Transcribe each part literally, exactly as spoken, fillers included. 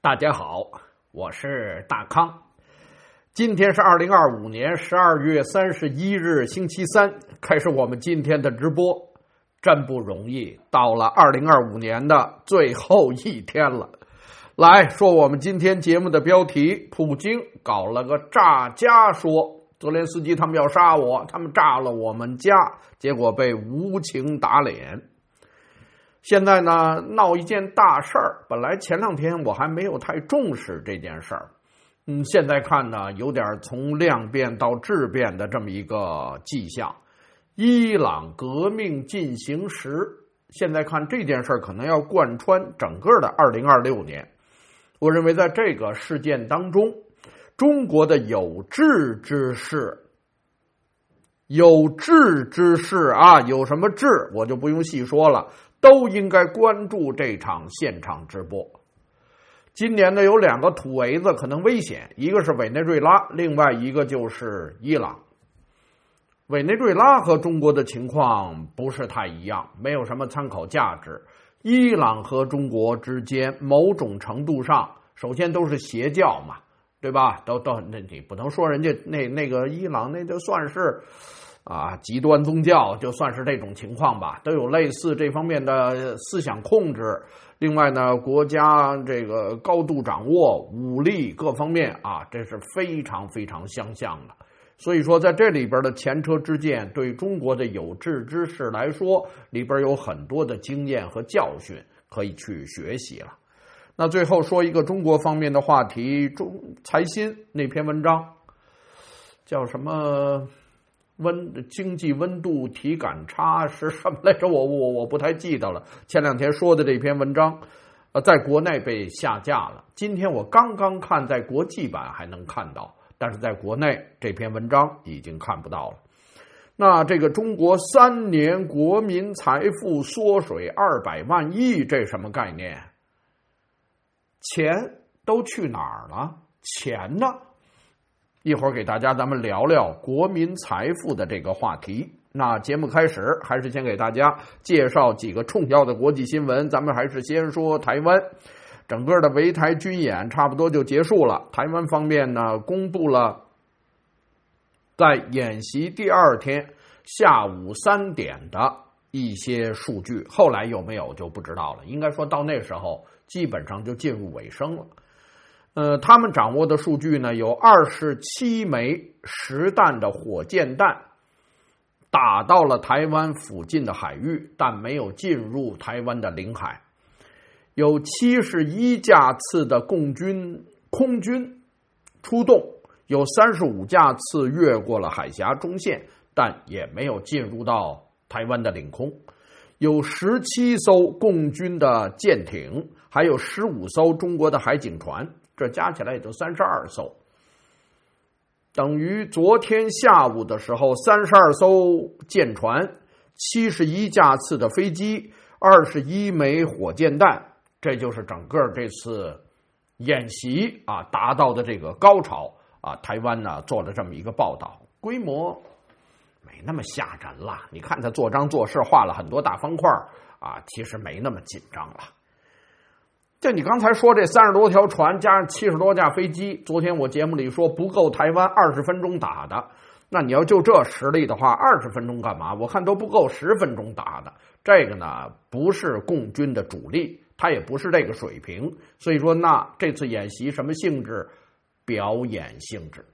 大家好，我是大康。今天是二零二五年十二月三十一日星期三，开始我们今天的直播。真不容易，到了二零二五年的最后一天了。来说我们今天节目的标题，普京搞了个炸家说，泽连斯基他们要杀我，他们炸了我们家，结果被无情打脸。现在呢，闹一件大事儿，本来前两天我还没有太重视这件事儿，嗯，现在看呢，有点从量变到质变的这么一个迹象。伊朗革命进行时，现在看这件事儿可能要贯穿整个的二零二六年。我认为在这个事件当中，中国的有志之士，有志之士啊，有什么志我就不用细说了，都应该关注这场现场直播。今年呢，有两个土围子可能危险，一个是委内瑞拉，另外一个就是伊朗。委内瑞拉和中国的情况不是太一样，没有什么参考价值。伊朗和中国之间某种程度上，首先都是邪教嘛，对吧？都都那你不能说人家那那个伊朗那就算是啊极端宗教，就算是这种情况吧，都有类似这方面的思想控制。另外呢，国家这个高度掌握武力各方面啊，这是非常非常相像的。所以说在这里边的前车之鉴，对中国的有志之士来说，里边有很多的经验和教训可以去学习了。那最后说一个中国方面的话题，中财新那篇文章叫什么温经济温度体感差是什么来着，我我我不太记得了。前两天说的这篇文章呃，在国内被下架了，今天我刚刚看在国际版还能看到，但是在国内这篇文章已经看不到了。那这个中国三年国民财富缩水二百万亿，这什么概念？钱都去哪儿了？钱呢？一会儿给大家咱们聊聊国民财富的这个话题。那节目开始，还是先给大家介绍几个重要的国际新闻。咱们还是先说台湾。整个的围台军演差不多就结束了。台湾方面呢，公布了在演习第二天下午三点的一些数据，后来有没有就不知道了。应该说到那时候基本上就进入尾声了。呃，他们掌握的数据呢，有二十七枚实弹的火箭弹打到了台湾附近的海域，但没有进入台湾的领海。有七十一架次的共军空军出动，有三十五架次越过了海峡中线，但也没有进入到台湾的领空。有十七艘共军的舰艇，还有十五艘中国的海警船，这加起来也就三十二艘。等于昨天下午的时候，三十二艘舰船，七十一架次的飞机，二十一枚火箭弹。这就是整个这次演习啊达到的这个高潮啊。台湾呢做了这么一个报道，规模没那么吓人了。你看他做章做事画了很多大方块啊，其实没那么紧张了。就你刚才说这三十多条船加上七十多架飞机，昨天我节目里说不够台湾二十分钟打的，那你要就这实力的话，二十分钟干嘛？我看都不够十分钟打的。这个呢不是共军的主力。它也不是这个水平，所以说那这次演习什么性质？表演性质。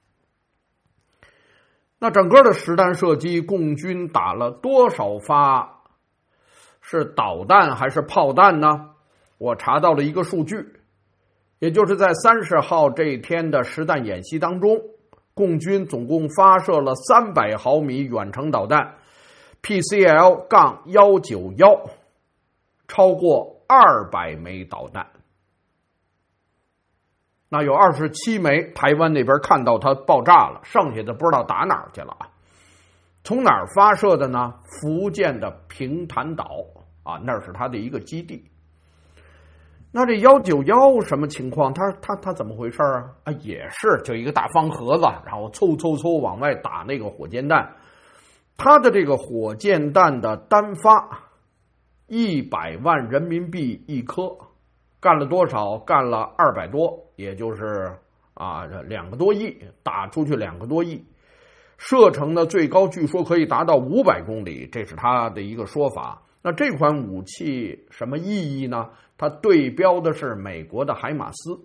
那整个的实弹射击，共军打了多少发？是导弹还是炮弹呢？我查到了一个数据，也就是在三十号这一天的实弹演习当中，共军总共发射了三百毫米远程导弹 P C L 一九一，超过二百枚导弹。那有二十七枚台湾那边看到它爆炸了，剩下的不知道打哪儿去了啊。从哪儿发射的呢？福建的平潭岛啊，那是它的一个基地。那这一九一什么情况？它它它怎么回事啊？啊，也是就一个大方盒子，然后嗖嗖嗖往外打那个火箭弹。它的这个火箭弹的单发一百万人民币一颗， 干了多少？干了二百多，也就是啊两个多亿，打出去两个多亿。射程呢最高据说可以达到五百公里，这是他的一个说法。那这款武器什么意义呢？它对标的是美国的海马斯。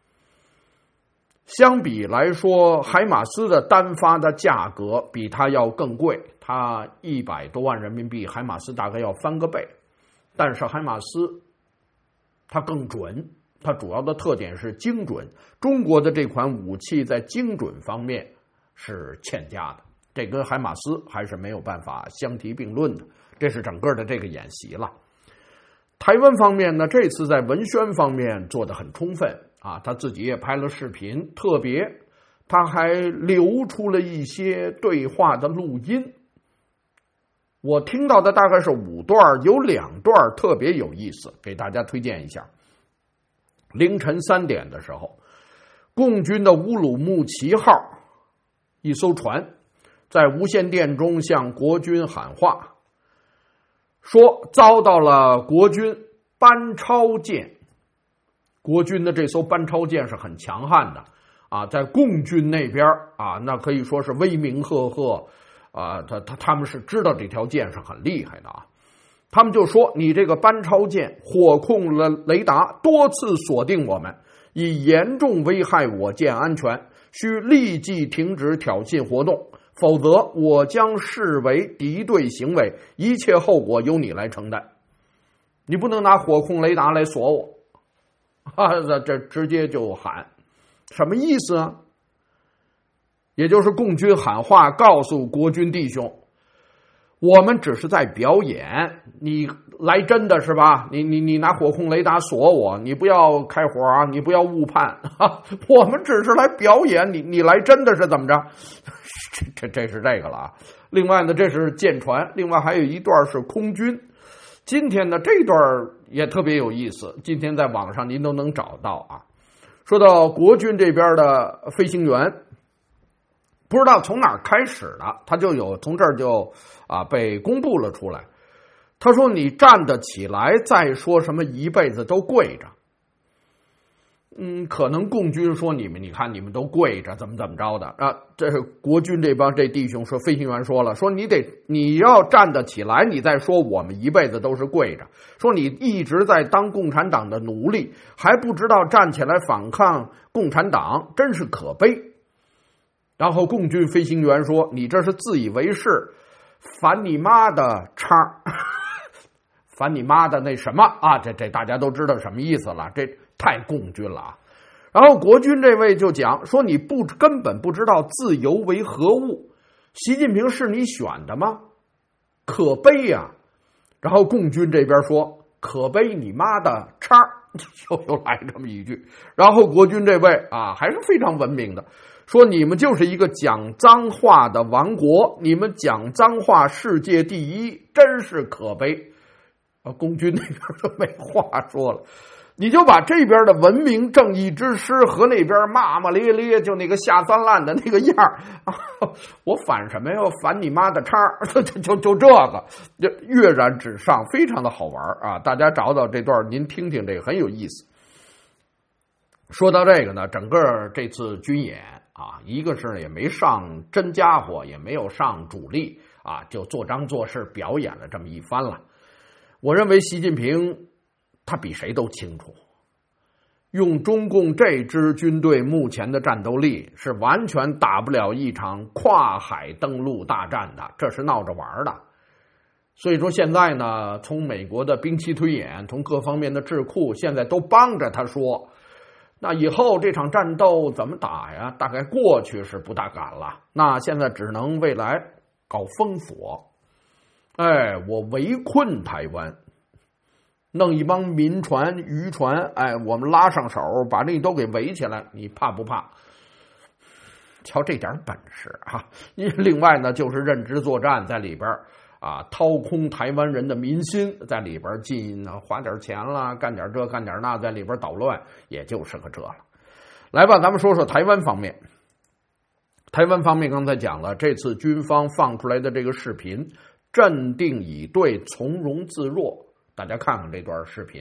相比来说，海马斯的单发的价格比它要更贵，它一百多万人民币，海马斯大概要翻个倍。但是海马斯它更准，它主要的特点是精准。中国的这款武器在精准方面是欠佳的，这跟海马斯还是没有办法相提并论的。这是整个的这个演习了。台湾方面呢，这次在文宣方面做得很充分啊，他自己也拍了视频，特别他还流出了一些对话的录音。我听到的大概是五段，有两段特别有意思，给大家推荐一下。凌晨三点的时候，共军的乌鲁木齐号一艘船在无线电中向国军喊话，说遭到了国军班超舰。国军的这艘班超舰是很强悍的啊，在共军那边啊，那可以说是威名赫赫啊，他他他们是知道这条舰是很厉害的啊。他们就说你这个班超舰火控了雷达，多次锁定我们，已严重危害我舰安全，需立即停止挑衅活动，否则我将视为敌对行为，一切后果由你来承担。你不能拿火控雷达来锁我啊！这直接就喊，什么意思啊？也就是共军喊话，告诉国军弟兄，我们只是在表演，你来真的是吧？你你你拿火控雷达锁我，你不要开火啊，你不要误判啊！我们只是来表演，你你来真的是怎么着？这这这是这个了啊！另外呢，这是舰船，另外还有一段是空军。今天呢，这段也特别有意思，今天在网上您都能找到啊。说到国军这边的飞行员，不知道从哪儿开始的，他就有从这儿就啊被公布了出来。他说你站得起来，再说什么一辈子都跪着。嗯，可能共军说你们，你看你们都跪着，怎么怎么着的啊？这是国军这帮这弟兄说，飞行员说了，说你得你要站得起来，你再说我们一辈子都是跪着。说你一直在当共产党的奴隶，还不知道站起来反抗共产党，真是可悲。然后共军飞行员说，你这是自以为是，反你妈的叉，反你妈的那什么啊？这这大家都知道什么意思了，这太共军了啊！然后国军这位就讲说，你不根本不知道自由为何物，习近平是你选的吗？可悲呀！然后共军这边说，可悲你妈的叉，又又来这么一句。然后国军这位啊，还是非常文明的，说你们就是一个讲脏话的王国，你们讲脏话世界第一，真是可悲。啊，共军那边就没话说了。你就把这边的文明正义之师和那边骂骂咧咧，就那个下三滥的那个样啊，我反什么呀？我反你妈的叉，就就就这个，就跃然纸上，非常的好玩啊！大家找找这段，您听听，这个很有意思。说到这个呢，整个这次军演啊，一个是也没上真家伙，也没有上主力啊，就做张做势表演了这么一番了。我认为习近平他比谁都清楚，用中共这支军队目前的战斗力是完全打不了一场跨海登陆大战的，这是闹着玩的。所以说现在呢，从美国的兵棋推演，从各方面的智库，现在都帮着他说，那以后这场战斗怎么打呀？大概过去是不大敢了，那现在只能未来搞封锁。哎，我围困台湾，弄一帮民船、渔船，哎，我们拉上手，把那都给围起来，你怕不怕？瞧这点本事啊！另外呢，就是认知作战在里边啊，掏空台湾人的民心，在里边进花点钱啦，干点这干点那，在里边捣乱，也就是个这了。来吧，咱们说说台湾方面。台湾方面刚才讲了，这次军方放出来的这个视频，镇定以对，从容自若。大家看看这段视频，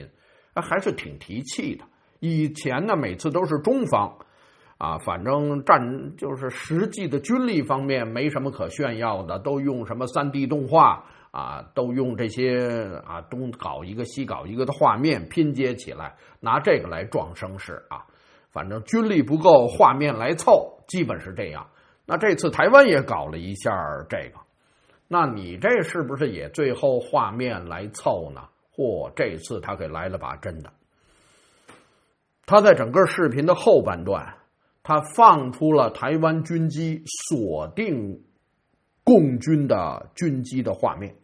还是挺提气的。以前呢，每次都是中方啊，反正战就是实际的军力方面没什么可炫耀的，都用什么 三 D 动画啊，都用这些啊东搞一个西搞一个的画面拼接起来，拿这个来壮声势啊。反正军力不够，画面来凑，基本是这样。那这次台湾也搞了一下这个，那你这是不是也最后画面来凑呢？嚯，这次他给来了把真的。他在整个视频的后半段，他放出了台湾军机锁定共军的军机的画面，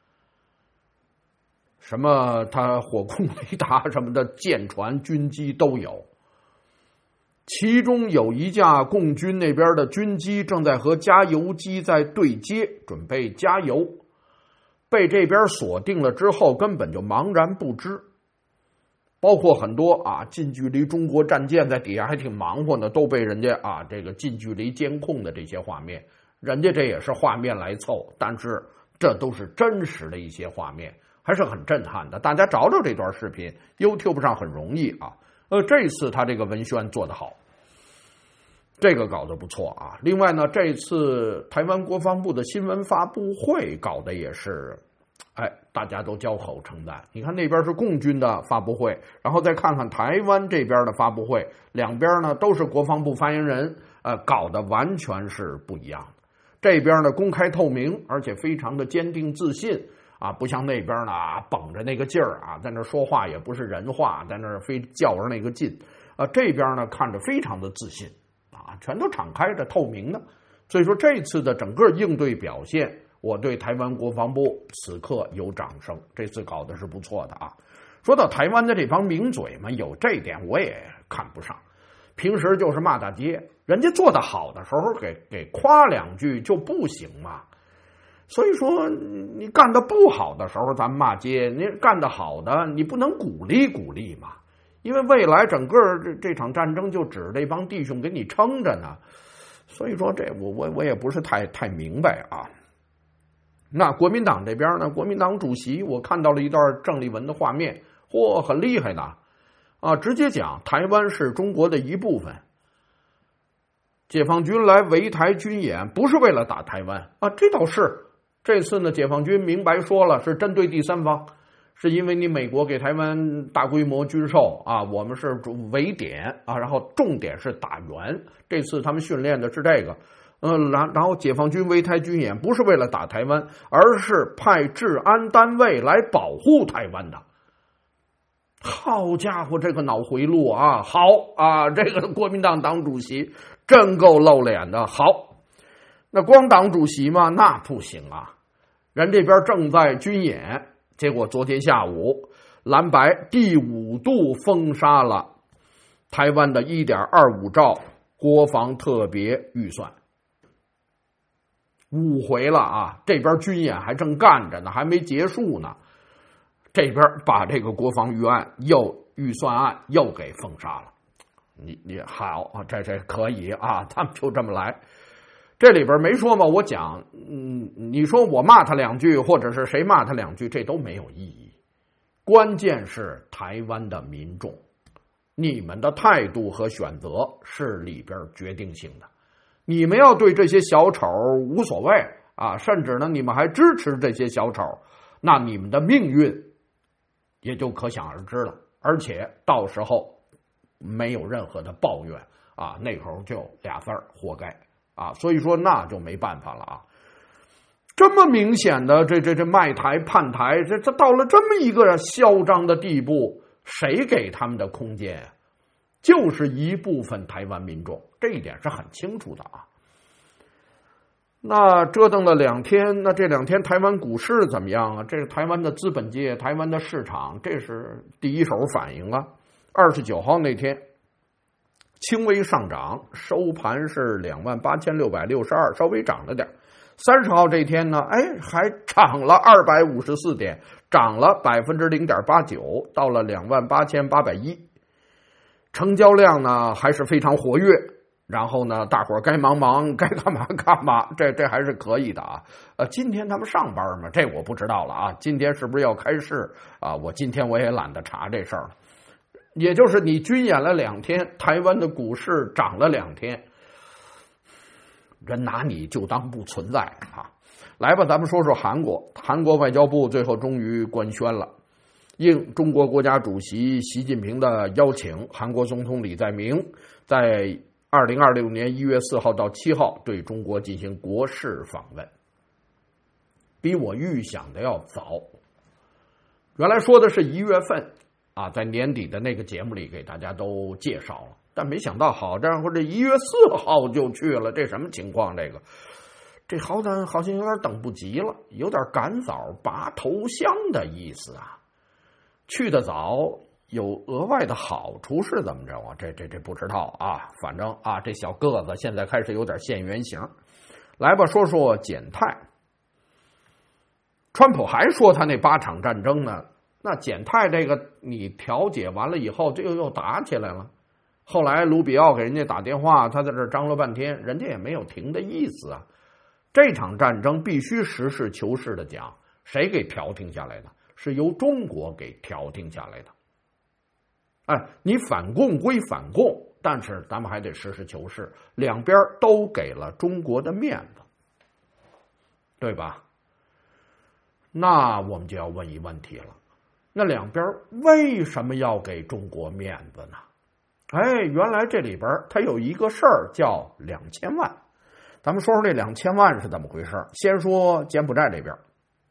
什么他火控雷达什么的舰船军机都有。其中有一架共军那边的军机正在和加油机在对接，准备加油，被这边锁定了之后根本就茫然不知。包括很多啊近距离中国战舰在底下还挺忙活呢，都被人家啊这个近距离监控的这些画面，人家这也是画面来凑，但是这都是真实的一些画面，还是很震撼的。大家找找这段视频 YouTube 上很容易啊。呃，这次他这个文宣做得好，这个搞得不错啊。另外呢，这次台湾国防部的新闻发布会搞得也是，哎，大家都交口称赞。你看那边是共军的发布会，然后再看看台湾这边的发布会，两边呢都是国防部发言人，呃，搞得完全是不一样的。这边呢公开透明，而且非常的坚定自信。啊，不像那边呢，绷着那个劲儿啊，在那说话也不是人话，在那非较着那个劲。啊，这边呢看着非常的自信，啊，全都敞开着、透明的。所以说这次的整个应对表现，我对台湾国防部此刻有掌声，这次搞的是不错的啊。说到台湾的这帮名嘴们，有这点我也看不上，平时就是骂大街，人家做得好的时候给给夸两句就不行嘛。所以说你干得不好的时候咱骂街，你干得好的你不能鼓励鼓励嘛，因为未来整个这这场战争就指这帮弟兄给你撑着呢。所以说这我我我也不是太太明白啊。那国民党这边呢，国民党主席我看到了一段郑丽文的画面，嚯，很厉害的啊，直接讲台湾是中国的一部分，解放军来围台军演不是为了打台湾啊，这倒是。这次呢，解放军明白说了，是针对第三方，是因为你美国给台湾大规模军售啊，我们是围点啊，然后重点是打援。这次他们训练的是这个，呃，然然后解放军围台军演不是为了打台湾，而是派治安单位来保护台湾的。好家伙，这个脑回路啊，好啊，这个国民党党主席真够露脸的，好。那光党主席嘛，那不行啊！人这边正在军演，结果昨天下午，蓝白第五度封杀了台湾的 一点二五兆国防特别预算，五回了啊！这边军演还正干着呢，还没结束呢，这边把这个国防预案又预算案又给封杀了。你你好，这这可以啊，他们就这么来。这里边没说嘛，我讲，嗯，你说我骂他两句，或者是谁骂他两句，这都没有意义。关键是台湾的民众，你们的态度和选择是里边决定性的。你们要对这些小丑无所谓啊，甚至呢，你们还支持这些小丑，那你们的命运也就可想而知了。而且到时候没有任何的抱怨啊，那会儿就俩字儿，活该。啊，所以说那就没办法了啊！这么明显的这这这卖台叛台，这这到了这么一个嚣张的地步，谁给他们的空间？就是一部分台湾民众，这一点是很清楚的啊。那折腾了两天，那这两天台湾股市怎么样啊？这是台湾的资本界、台湾的市场，这是第一手反应啊。二十九号那天。轻微上涨，收盘是两万八千六百六十二，稍微涨了点。三十号这天呢，哎，还涨了二百五十四点，涨了百分之零点八九，到了两万八千八百一。成交量呢还是非常活跃， 然后呢，大伙儿该忙忙，该干嘛干嘛，这这还是可以的啊。呃，今天他们上班吗？这我不知道了啊。今天是不是要开市啊？我今天我也懒得查这事儿。也就是你军演了两天，台湾的股市涨了两天，人拿你就当不存在啊。来吧，咱们说说韩国。韩国外交部最后终于官宣了，应中国国家主席习近平的邀请，韩国总统李在明在二零二六年一月四号到七号对中国进行国事访问，比我预想的要早。原来说的是一月份啊，在年底的那个节目里给大家都介绍了，但没想到好家伙，这一月四号就去了，这什么情况？这个这好像好像有点等不及了，有点赶早拔头香的意思啊。去得早有额外的好处是怎么着啊？这这这不知道啊，反正啊，这小个子现在开始有点现原形。来吧，说说减泰。川普还说他那八场战争呢，那减泰这个你调解完了以后，这又又打起来了。后来卢比奥给人家打电话，他在这张罗半天，人家也没有停的意思啊。这场战争必须实事求是的讲，谁给调停下来的？是由中国给调停下来的。哎，你反共归反共，但是咱们还得实事求是，两边都给了中国的面子，对吧？那我们就要问一问题了，那两边为什么要给中国面子呢？哎，原来这里边它有一个事儿叫两千万。咱们说说这两千万是怎么回事。先说柬埔寨这边。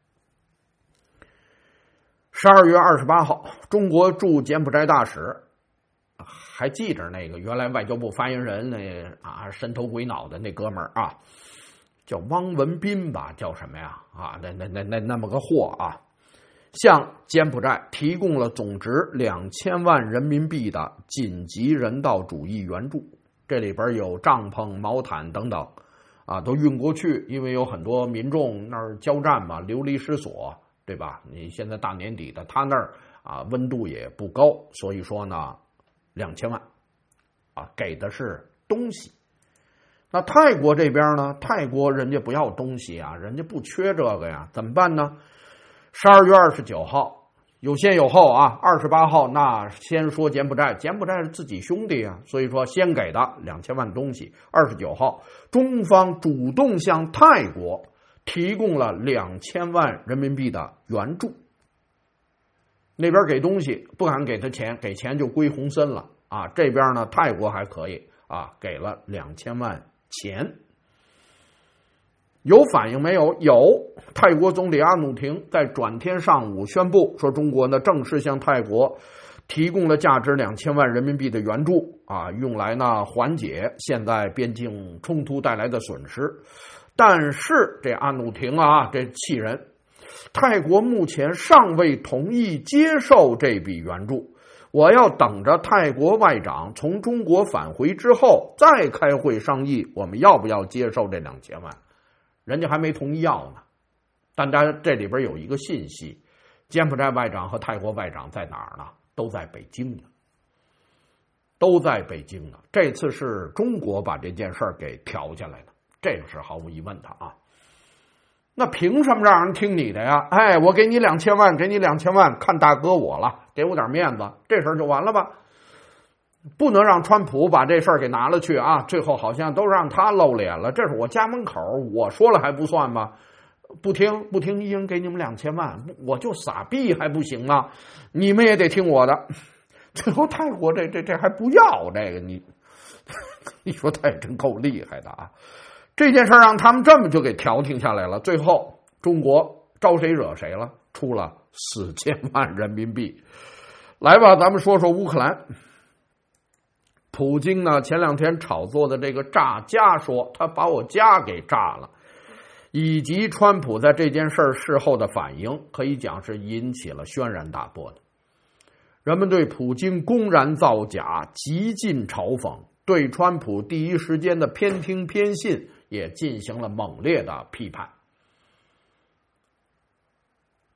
十二月二十八号，中国驻柬埔寨大使，还记着那个原来外交部发言人那啊神头鬼脑的那哥们儿啊，叫汪文斌吧，叫什么呀？啊，那那那那那么个货啊，向柬埔寨提供了总值两千万人民币的紧急人道主义援助，这里边有帐篷、毛毯等等，啊，都运过去，因为有很多民众那儿交战嘛，流离失所。对吧？你现在大年底的，他那儿啊温度也不高，所以说呢，两千万啊给的是东西。那泰国这边呢？泰国人家不要东西啊，人家不缺这个呀，怎么办呢？十二月二十九号有先有后啊，二十八号那先说柬埔寨，柬埔寨是自己兄弟啊，所以说先给的两千万东西。二十九号，中方主动向泰国提供了两千万人民币的援助，那边给东西不敢给他钱，给钱就归洪森了啊。这边呢，泰国还可以啊，给了两千万钱。有反应没有？有。泰国总理阿努廷在转天上午宣布说，中国呢正式向泰国提供了价值两千万人民币的援助啊，用来呢缓解现在边境冲突带来的损失。但是这阿努廷啊，这气人，泰国目前尚未同意接受这笔援助，我要等着泰国外长从中国返回之后再开会商议，我们要不要接受这两千万。人家还没同意要呢。但大家这里边有一个信息，柬埔寨外长和泰国外长在哪儿呢？都在北京呢，都在北京呢。这次是中国把这件事儿给调下来的。这个是毫无疑问的啊，那凭什么让人听你的呀？哎，我给你两千万，给你两千万，看大哥我了，给我点面子，这事儿就完了吧？不能让川普把这事儿给拿了去啊！最后好像都让他露脸了，这是我家门口，我说了还不算吗？不听不听，一人给你们两千万，我就撒币还不行吗？你们也得听我的。最后泰国这这这还不要这个，你你说他也真够厉害的啊！这件事让他们这么就给调停下来了，最后中国招谁惹谁了？出了四千万人民币。来吧，咱们说说乌克兰。普京呢，前两天炒作的这个炸家说，他把我家给炸了，以及川普在这件事事后的反应，可以讲是引起了轩然大波的。人们对普京公然造假极尽嘲讽，对川普第一时间的偏听偏信也进行了猛烈的批判。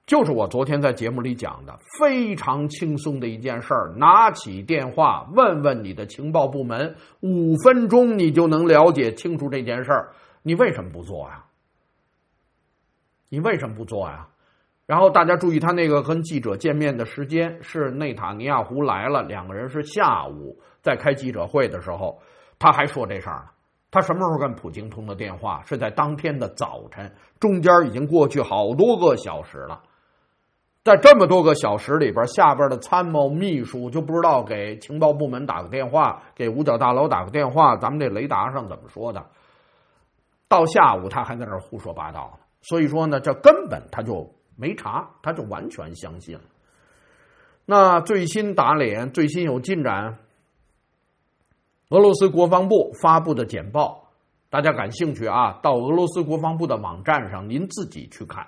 就是我昨天在节目里讲的，非常轻松的一件事儿，拿起电话问问你的情报部门，五分钟你就能了解清楚这件事儿，你为什么不做呀？你为什么不做呀？然后大家注意，他那个跟记者见面的时间是内塔尼亚胡来了，两个人是下午在开记者会的时候，他还说这事儿呢。他什么时候跟普京通的电话？是在当天的早晨，中间已经过去好多个小时了。在这么多个小时里边，下边的参谋秘书就不知道给情报部门打个电话，给五角大楼打个电话，咱们这雷达上怎么说的？到下午他还在那儿胡说八道呢。所以说呢，这根本他就没查，他就完全相信了。那最新打脸，最新有进展，俄罗斯国防部发布的简报，大家感兴趣啊，到俄罗斯国防部的网站上您自己去看。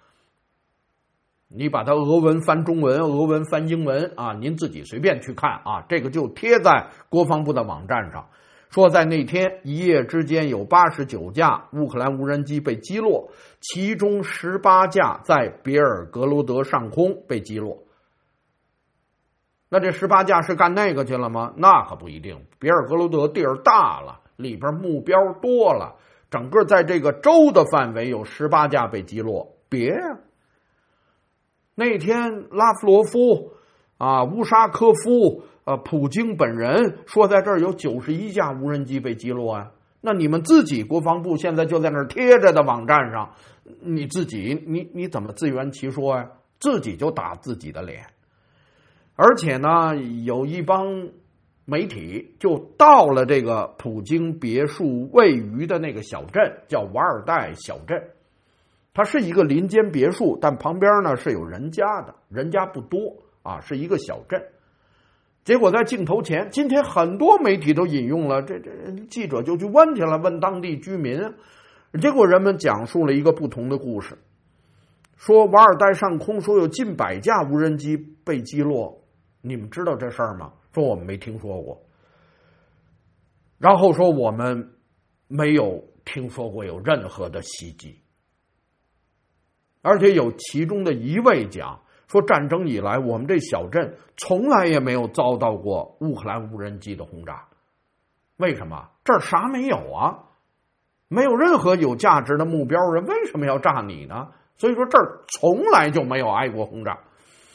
你把它俄文翻中文，俄文翻英文啊，您自己随便去看啊，这个就贴在国防部的网站上。说在那天一夜之间有八十九架乌克兰无人机被击落，其中十八架在别尔格罗德上空被击落。那这十八架是干那个去了吗？那可不一定。别尔格罗德地儿大了，里边目标多了，整个在这个州的范围有十八架被击落。别呀！那天拉夫罗夫啊，乌沙科夫，呃，普京本人说在这儿有九十一架无人机被击落啊。那你们自己国防部现在就在那儿贴着的网站上，你自己你你怎么自圆其说呀？自己就打自己的脸。而且呢，有一帮媒体就到了这个普京别墅位于的那个小镇，叫瓦尔代小镇。它是一个林间别墅，但旁边呢是有人家的，人家不多啊，是一个小镇。结果在镜头前，今天很多媒体都引用了，这这记者就去问去了，问当地居民。结果人们讲述了一个不同的故事，说瓦尔代上空说有近百架无人机被击落，你们知道这事儿吗？说我们没听说过。然后说我们没有听说过有任何的袭击。而且有其中的一位讲说，战争以来我们这小镇从来也没有遭到过乌克兰无人机的轰炸。为什么？这儿啥没有啊，没有任何有价值的目标，人为什么要炸你呢？所以说这儿从来就没有挨过轰炸。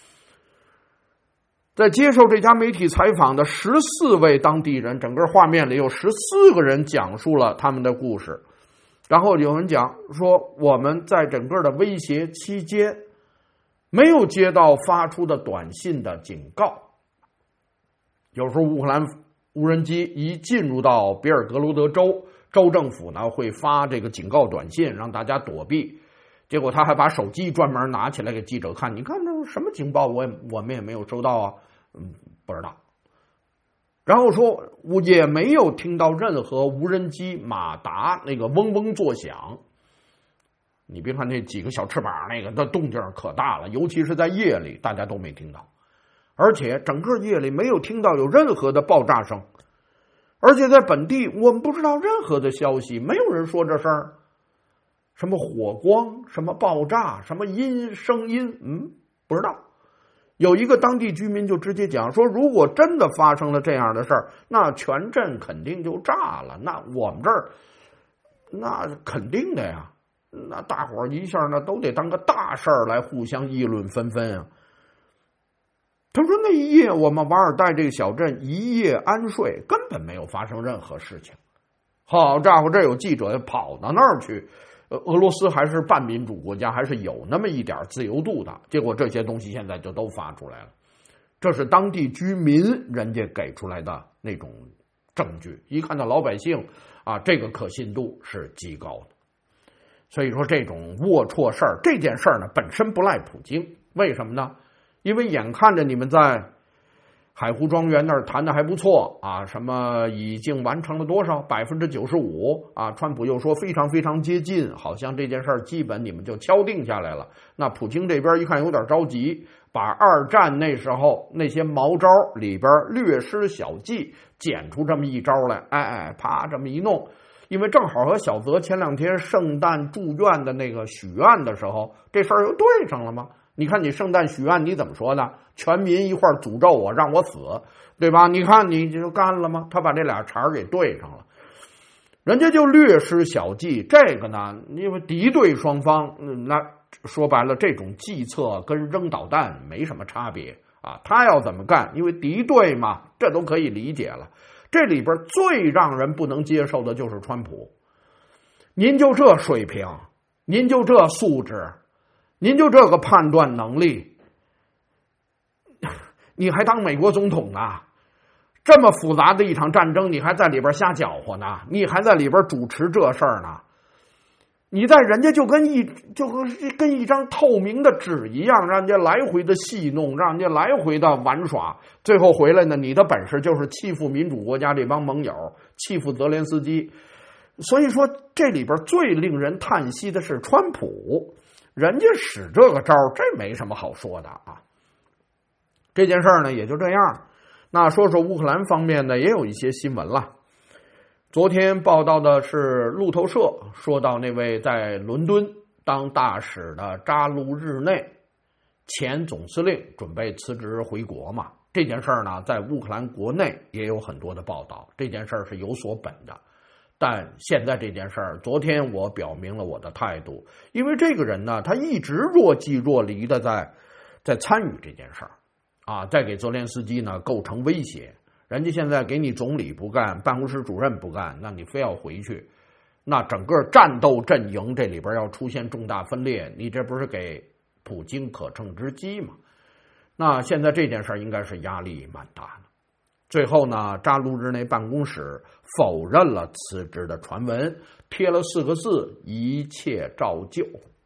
在接受这家媒体采访的十四位当地人，整个画面里有十四个人讲述了他们的故事。然后有人讲说，我们在整个的威胁期间没有接到发出的短信的警告。有时候乌克兰无人机一进入到别尔格罗德州，州政府呢会发这个警告短信让大家躲避。结果他还把手机专门拿起来给记者看，你看这什么警报，我也我们也没有收到啊，嗯，不知道。然后说，我也没有听到任何无人机马达那个嗡嗡作响。你别看那几个小翅膀，那个的动静可大了，尤其是在夜里，大家都没听到。而且整个夜里没有听到有任何的爆炸声，而且在本地我们不知道任何的消息，没有人说这事儿。什么火光，什么爆炸，什么音声音，嗯，不知道。有一个当地居民就直接讲说，如果真的发生了这样的事儿，那全镇肯定就炸了，那我们这儿那肯定的呀，那大伙儿一下呢都得当个大事儿来互相议论纷纷啊。他说那一夜我们瓦尔代这个小镇一夜安睡，根本没有发生任何事情。好家伙，这有记者跑到那儿去，呃，俄罗斯还是半民主国家，还是有那么一点自由度的。结果这些东西现在就都发出来了，这是当地居民人家给出来的那种证据。一看到老百姓啊，这个可信度是极高的。所以说这种龌龊事儿，这件事儿呢本身不赖普京，为什么呢？因为眼看着你们在海湖庄园那儿谈的还不错啊，什么已经完成了多少百分之九十五啊？川普又说非常非常接近，好像这件事儿基本你们就敲定下来了。那普京这边一看有点着急，把二战那时候那些毛招里边略施小计，捡出这么一招来，哎哎，啪这么一弄，因为正好和小泽前两天圣诞祝愿的那个许愿的时候，这事儿又对上了吗？ 你看你圣诞许愿你怎么说的？全民一块儿诅咒我，让我死，对吧？你看你就干了吗？他把这俩茬儿给对上了，人家就略施小计。这个呢，因为敌对双方，那说白了，这种计策跟扔导弹没什么差别啊。他要怎么干？因为敌对嘛，这都可以理解了。这里边最让人不能接受的就是川普，您就这水平，您就这素质，您就这个判断能力，你还当美国总统呢？这么复杂的一场战争，你还在里边瞎搅和呢？你还在里边主持这事儿呢？你在人家就跟一就跟跟一张透明的纸一样，让人家来回的戏弄，让人家来回的玩耍，最后回来呢，你的本事就是欺负民主国家这帮盟友，欺负泽连斯基。所以说，这里边最令人叹息的是川普，人家使这个招，这没什么好说的啊。这件事儿呢，也就这样。那说说乌克兰方面呢，也有一些新闻了。昨天报道的是路透社说到，那位在伦敦当大使的扎卢日内前总司令准备辞职回国嘛。这件事儿呢，在乌克兰国内也有很多的报道，这件事儿是有所本的。但现在这件事儿，昨天我表明了我的态度，因为这个人呢，他一直若即若离的在在参与这件事儿啊，在给泽连斯基呢构成威胁。人家现在给你总理不干，办公室主任不干，那你非要回去，那整个战斗阵营这里边要出现重大分裂，你这不是给普京可乘之机吗？那现在这件事应该是压力蛮大的。最后呢，扎卢日内办公室否认了辞职的传闻，贴了四个字：一切照旧，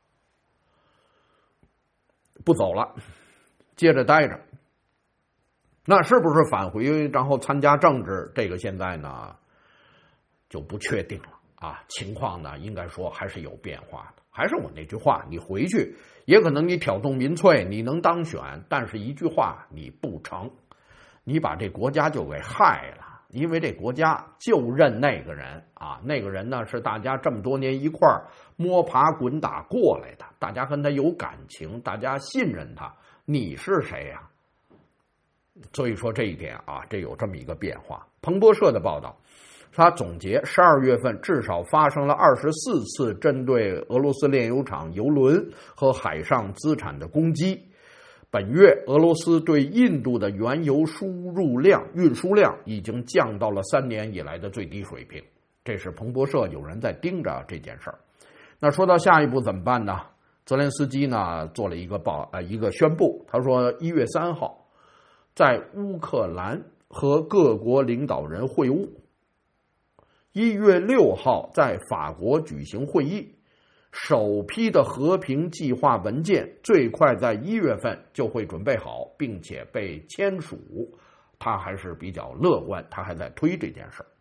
不走了，接着待着。那是不是返回然后参加政治？这个现在呢就不确定了啊。情况呢应该说还是有变化的。还是我那句话，你回去也可能你挑动民粹，你能当选，但是一句话你不成，你把这国家就给害了。因为这国家就认那个人啊，那个人呢是大家这么多年一块儿摸爬滚打过来的，大家跟他有感情，大家信任他。你是谁呀、啊？所以说这一点啊，这有这么一个变化。彭博社的报道，他总结十二月份至少发生了二十四次针对俄罗斯炼油厂油轮和海上资产的攻击。本月俄罗斯对印度的原油输入量、运输量已经降到了三年以来的最低水平。这是彭博社有人在盯着这件事儿。那说到下一步怎么办呢？泽连斯基呢做了一个报呃一个宣布，他说一月三号。在乌克兰和各国领导人会晤，一月六号在法国举行会议，首批的和平计划文件最快在一月份就会准备好，并且被签署。他还是比较乐观，他还在推这件事。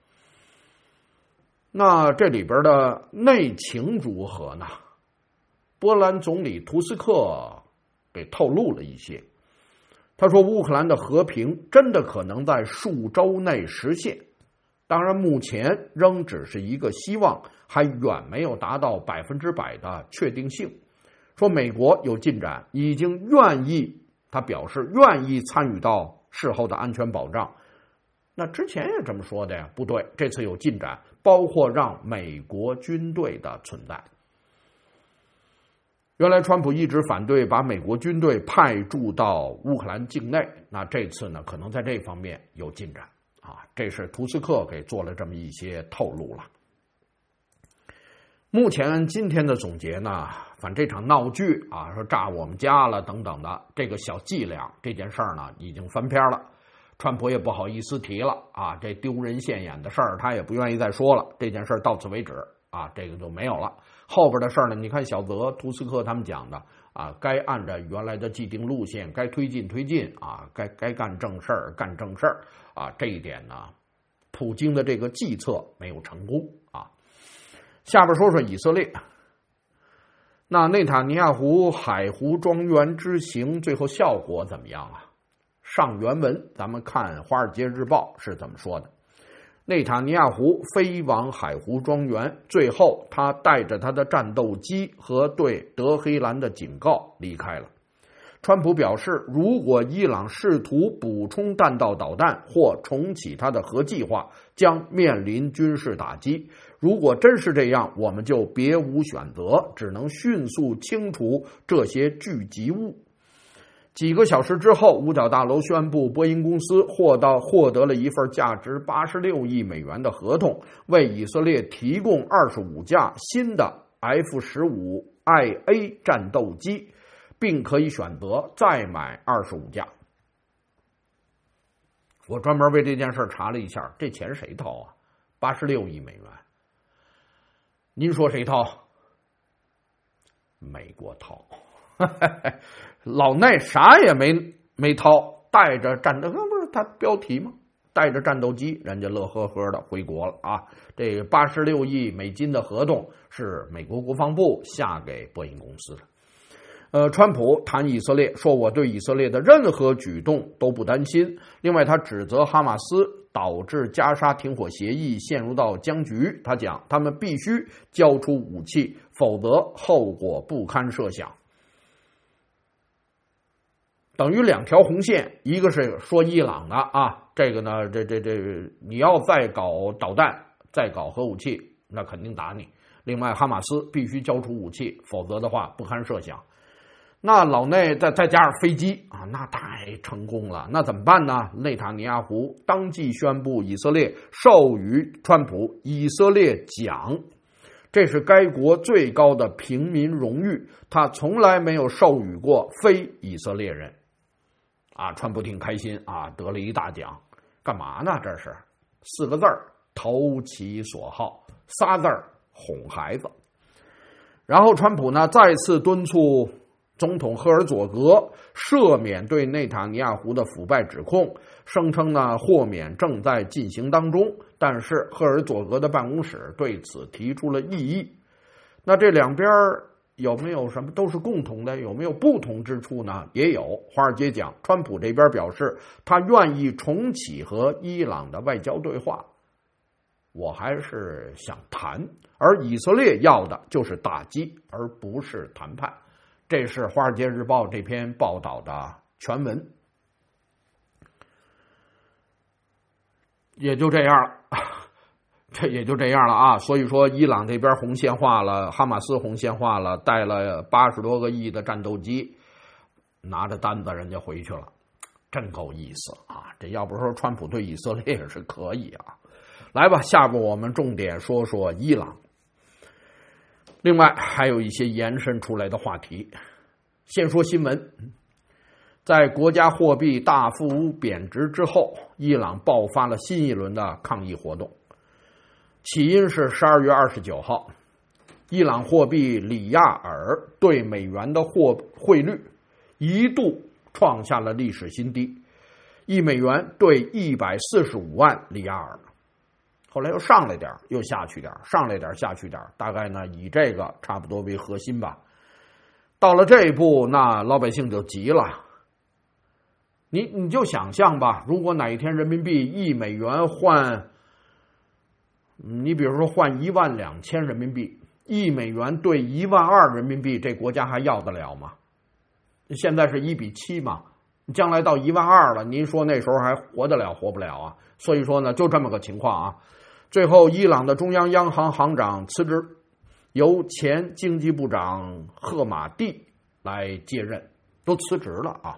那这里边的内情如何呢？波兰总理图斯克给透露了一些。他说乌克兰的和平真的可能在数周内实现，当然目前仍只是一个希望，还远没有达到百分之百的确定性。说美国有进展，已经愿意，他表示愿意参与到事后的安全保障。那之前也这么说的呀？不对，这次有进展，包括让美国军队的存在。原来川普一直反对把美国军队派驻到乌克兰境内，那这次呢可能在这方面有进展啊，这是图斯克给做了这么一些透露了。目前今天的总结呢，反正这场闹剧啊，说炸我们家了等等的这个小伎俩，这件事儿呢已经翻篇了，川普也不好意思提了啊，这丢人现眼的事儿他也不愿意再说了，这件事儿到此为止啊，这个就没有了。后边的事儿呢，你看小泽、图斯克他们讲的啊，该按照原来的既定路线，该推进推进啊，该该干正事儿干正事儿啊，这一点呢，普京的这个计策没有成功啊。下边说说以色列，那内塔尼亚胡海湖庄园之行最后效果怎么样啊？上原文咱们看《华尔街日报》是怎么说的。内塔尼亚胡飞往海湖庄园，最后他带着他的战斗机和对德黑兰的警告离开了。 川普表示，如果伊朗试图补充弹道导弹或重启他的核计划，将面临军事打击。如果真是这样，我们就别无选择，只能迅速清除这些聚集物。几个小时之后，五角大楼宣布，波音公司获到获得了一份价值八十六亿美元的合同，为以色列提供二十五架新的 F 十五 I A 战斗机，并可以选择再买二十五架。我专门为这件事查了一下，这钱谁掏啊？八十六亿美元。您说谁掏？美国掏。老奈啥也没没掏，带着战斗，不是他标题吗？带着战斗机，人家乐呵呵的回国了啊！这八十六亿美金的合同是美国国防部下给波音公司的。呃，川普谈以色列，说我对以色列的任何举动都不担心。另外，他指责哈马斯导致加沙停火协议陷入到僵局。他讲，他们必须交出武器，否则后果不堪设想。等于两条红线，一个是说伊朗的啊，这个呢，这这这，你要再搞导弹，再搞核武器，那肯定打你。另外，哈马斯必须交出武器，否则的话不堪设想。那老内再再加上飞机啊，那太成功了。那怎么办呢？内塔尼亚胡当即宣布以色列授予川普以色列奖，这是该国最高的平民荣誉，他从来没有授予过非以色列人。啊，川普挺开心啊，得了一大奖，干嘛呢？这是四个字儿，投其所好，仨字儿，哄孩子。然后川普呢再次敦促总统赫尔佐格赦免对内塔尼亚胡的腐败指控，声称呢豁免正在进行当中，但是赫尔佐格的办公室对此提出了异议。那这两边有没有什么都是共同的，有没有不同之处呢？也有。华尔街讲，川普这边表示他愿意重启和伊朗的外交对话，我还是想谈，而以色列要的就是打击，而不是谈判。这是《华尔街日报》这篇报道的全文。也就这样了，这也就这样了啊！所以说，伊朗这边红线化了，哈马斯红线化了，带了八十多个亿的战斗机，拿着单子人家回去了，真够意思啊！这要不说川普对以色列也是可以啊。来吧，下边我们重点说说伊朗。另外还有一些延伸出来的话题。先说新闻，在国家货币大幅贬值之后，伊朗爆发了新一轮的抗议活动。起因是十二月二十九号，伊朗货币里亚尔对美元的货汇率一度创下了历史新低，一美元兑一百四十五万里亚尔。后来又上来点，又下去点，上来点，下去点，大概呢以这个差不多为核心吧。到了这一步，那老百姓就急了。你你就想象吧，如果哪一天人民币一美元换，你比如说换一万两千人民币，一美元兑一万二人民币，这国家还要得了吗？现在是一比七嘛，将来到一万二了，您说那时候还活得了活不了啊？所以说呢，就这么个情况啊。最后，伊朗的中央央行行长辞职，由前经济部长赫马蒂来接任，都辞职了啊。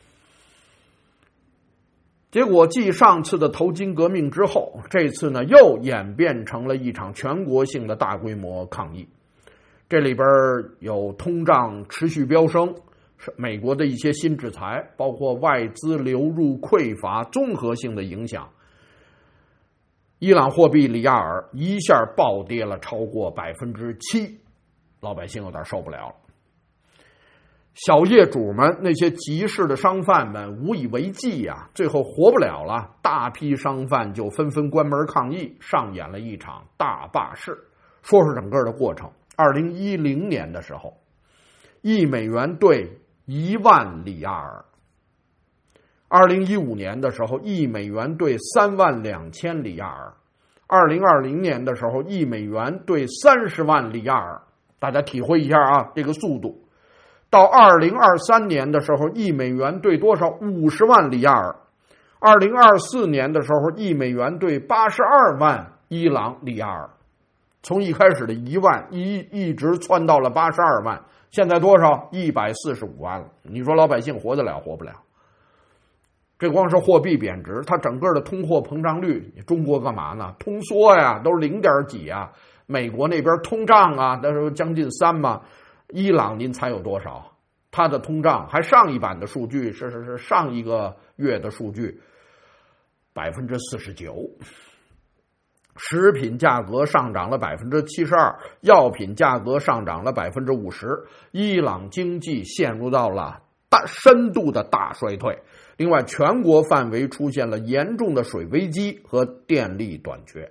结果继上次的头巾革命之后，这次呢又演变成了一场全国性的大规模抗议。这里边有通胀持续飙升，美国的一些新制裁，包括外资流入匮乏综合性的影响。伊朗货币里亚尔一下暴跌了超过百分之七，老百姓有点受不了了。小业主们，那些集市的商贩们无以为继呀、啊，最后活不了了，大批商贩就纷纷关门抗议，上演了一场大罢市。说说整个的过程。二零一零年的时候，一美元兑一万里亚尔。二零一五年的时候，一美元兑三万两千里亚尔。二零二零年的时候，一美元兑三十万里亚尔。大家体会一下啊，这个速度。 到二零二三年的时候，一美元兑多少？五十万里亚尔。二零二四年的时候，一美元兑八十二万伊朗里亚尔。从一开始的一万一一直窜到了八十二万，现在多少？一百四十五万了。你说老百姓活得了活不了？这光是货币贬值，它整个的通货膨胀率，中国干嘛呢？通缩呀，都是零点几啊。美国那边通胀啊，那时候将近三嘛。伊朗您猜有多少？它的通胀还上一版的数据是是是上一个月的数据，百分之四十九。食品价格上涨了百分之七十二，药品价格上涨了百分之五十。伊朗经济陷入到了大深度的大衰退。另外，全国范围出现了严重的水危机和电力短缺。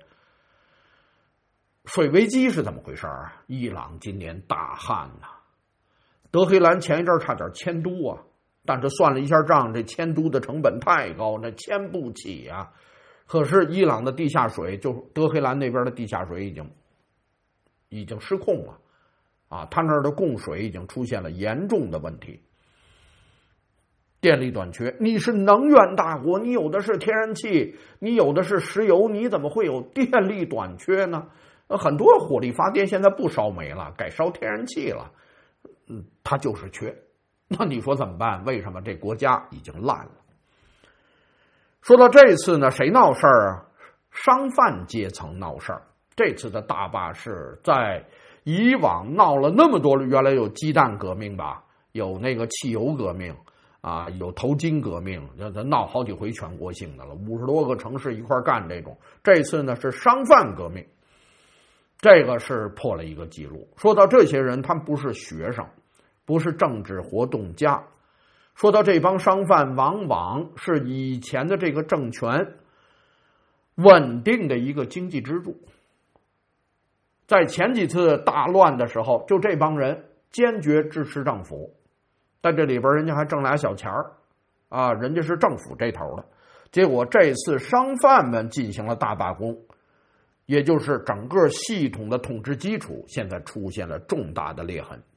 水危机是怎么回事啊？伊朗今年大旱呐、啊，德黑兰前一阵差点迁都啊，但是算了一下账，这迁都的成本太高，那迁不起啊。可是伊朗的地下水，就德黑兰那边的地下水已经已经失控了啊，他那儿的供水已经出现了严重的问题。电力短缺，你是能源大国，你有的是天然气，你有的是石油，你怎么会有电力短缺呢？很多火力发电现在不烧煤了，改烧天然气了，嗯，它就是缺。那你说怎么办？为什么这国家已经烂了？说到这次呢，谁闹事儿啊？商贩阶层闹事儿。这次的大罢市在以往闹了那么多，原来有鸡蛋革命吧，有那个汽油革命啊，有头巾革命，闹好几回全国性的了，五十多个城市一块干这种。这次呢是商贩革命，这个是破了一个记录。说到这些人，他们不是学生，不是政治活动家。说到这帮商贩，往往是以前的这个政权稳定的一个经济支柱。在前几次大乱的时候，就这帮人坚决支持政府，在这里边人家还挣俩小钱儿啊，人家是政府这头的。结果这次商贩们进行了大罢工，也就是整个系统的统治基础现在出现了重大的裂痕。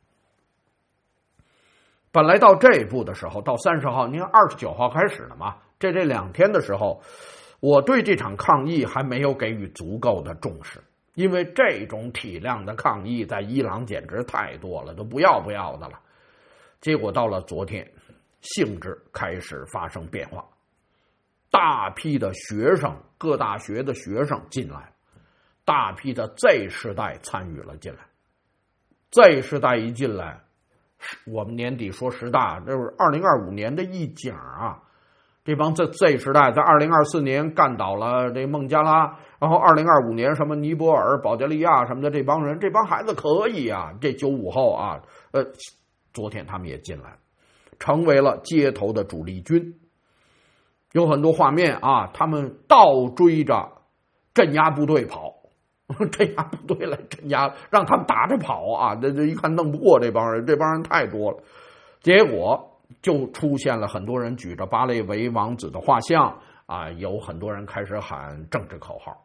本来到这一步的时候，到三十号，你看二十九号开始了嘛，这这两天的时候，我对这场抗议还没有给予足够的重视，因为这种体量的抗议在伊朗简直太多了，都不要不要的了。结果到了昨天，性质开始发生变化，大批的学生，各大学的学生进来，大批的 Z 世代参与了进来。Z 世代一进来，我们年底说十大，这是二零二五年的一景啊！这帮 Z Z 时代在二零二四年干倒了这孟加拉，然后二零二五年什么尼泊尔、保加利亚什么的，这帮人，这帮孩子可以啊！这九五后啊，呃，昨天他们也进来，成为了街头的主力军。有很多画面啊，他们倒追着镇压部队跑。镇压部队来镇压，让他们打着跑啊！这这一看弄不过这帮人，这帮人太多了，结果就出现了很多人举着巴列维王子的画像啊，有很多人开始喊政治口号，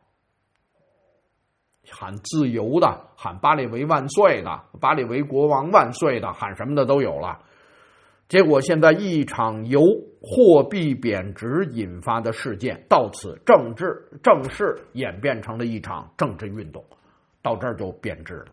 喊自由的，喊巴列维万岁的，巴列维国王万岁的，喊什么的都有了。结果现在一场由货币贬值引发的事件，到此政治正式演变成了一场政治运动，到这儿就变质了。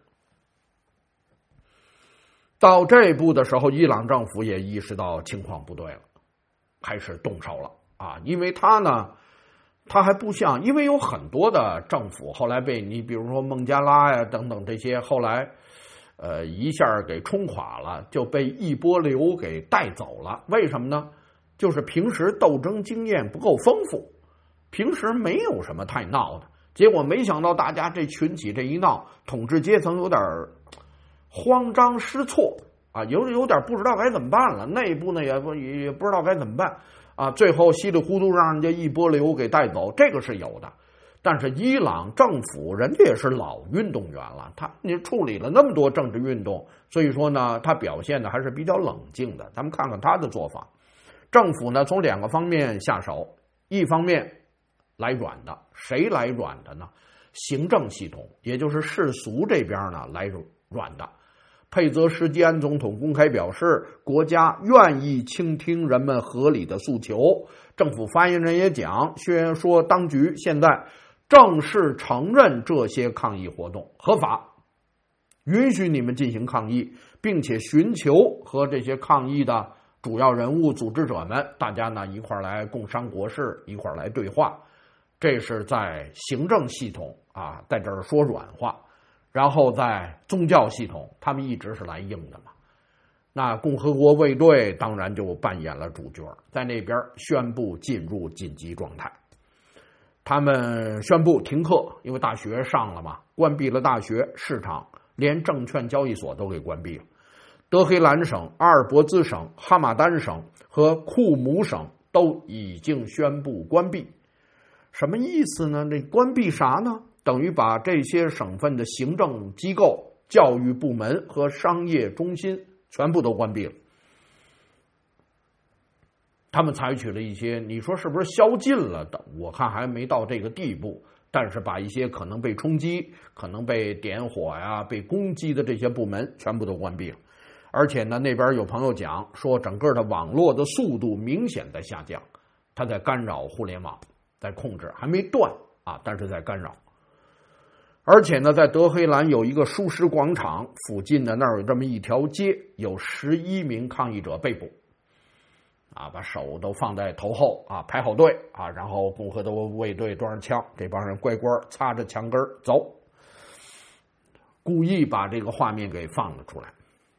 到这一步的时候，伊朗政府也意识到情况不对了，开始动手了啊！因为他呢，他还不像，因为有很多的政府后来被你比如说孟加拉呀等等这些后来。呃，一下给冲垮了，就被一波流给带走了。为什么呢？就是平时斗争经验不够丰富，平时没有什么太闹的。结果没想到大家这群起这一闹，统治阶层有点慌张失措啊，有有点不知道该怎么办了。内部呢也不也不知道该怎么办啊，最后稀里糊涂让人家一波流给带走，这个是有的。但是伊朗政府人家也是老运动员了，他你处理了那么多政治运动，所以说呢，他表现的还是比较冷静的。咱们看看他的做法，政府呢从两个方面下手，一方面来软的，谁来软的呢？行政系统，也就是世俗这边呢来软的， 佩泽什基安总统公开表示，国家愿意倾听人们合理的诉求。政府发言人也讲，宣言说，当局现在正式承认这些抗议活动合法，允许你们进行抗议，并且寻求和这些抗议的主要人物、组织者们，大家呢一块来共商国事，一块来对话。这是在行政系统啊，在这儿说软话。然后在宗教系统，他们一直是来硬的嘛。那共和国卫队当然就扮演了主角，在那边宣布进入紧急状态。他们宣布停课，因为大学上了嘛，关闭了大学、市场，连证券交易所都给关闭了。德黑兰省、阿尔伯兹省、哈马丹省和库姆省都已经宣布关闭。什么意思呢？这关闭啥呢？等于把这些省份的行政机构、教育部门和商业中心全部都关闭了。他们采取了一些，你说是不是宵禁了的？我看还没到这个地步，但是把一些可能被冲击、可能被点火呀、被攻击的这些部门全部都关闭了。而且呢，那边有朋友讲说，整个的网络的速度明显在下降，它在干扰互联网，在控制，还没断啊，但是在干扰。而且呢，在德黑兰有一个书什广场附近的那儿有这么一条街，有十一名抗议者被捕，啊，把手都放在头后啊，排好队啊，然后共和国卫队端着枪，这帮人乖乖擦着枪根走，故意把这个画面给放了出来。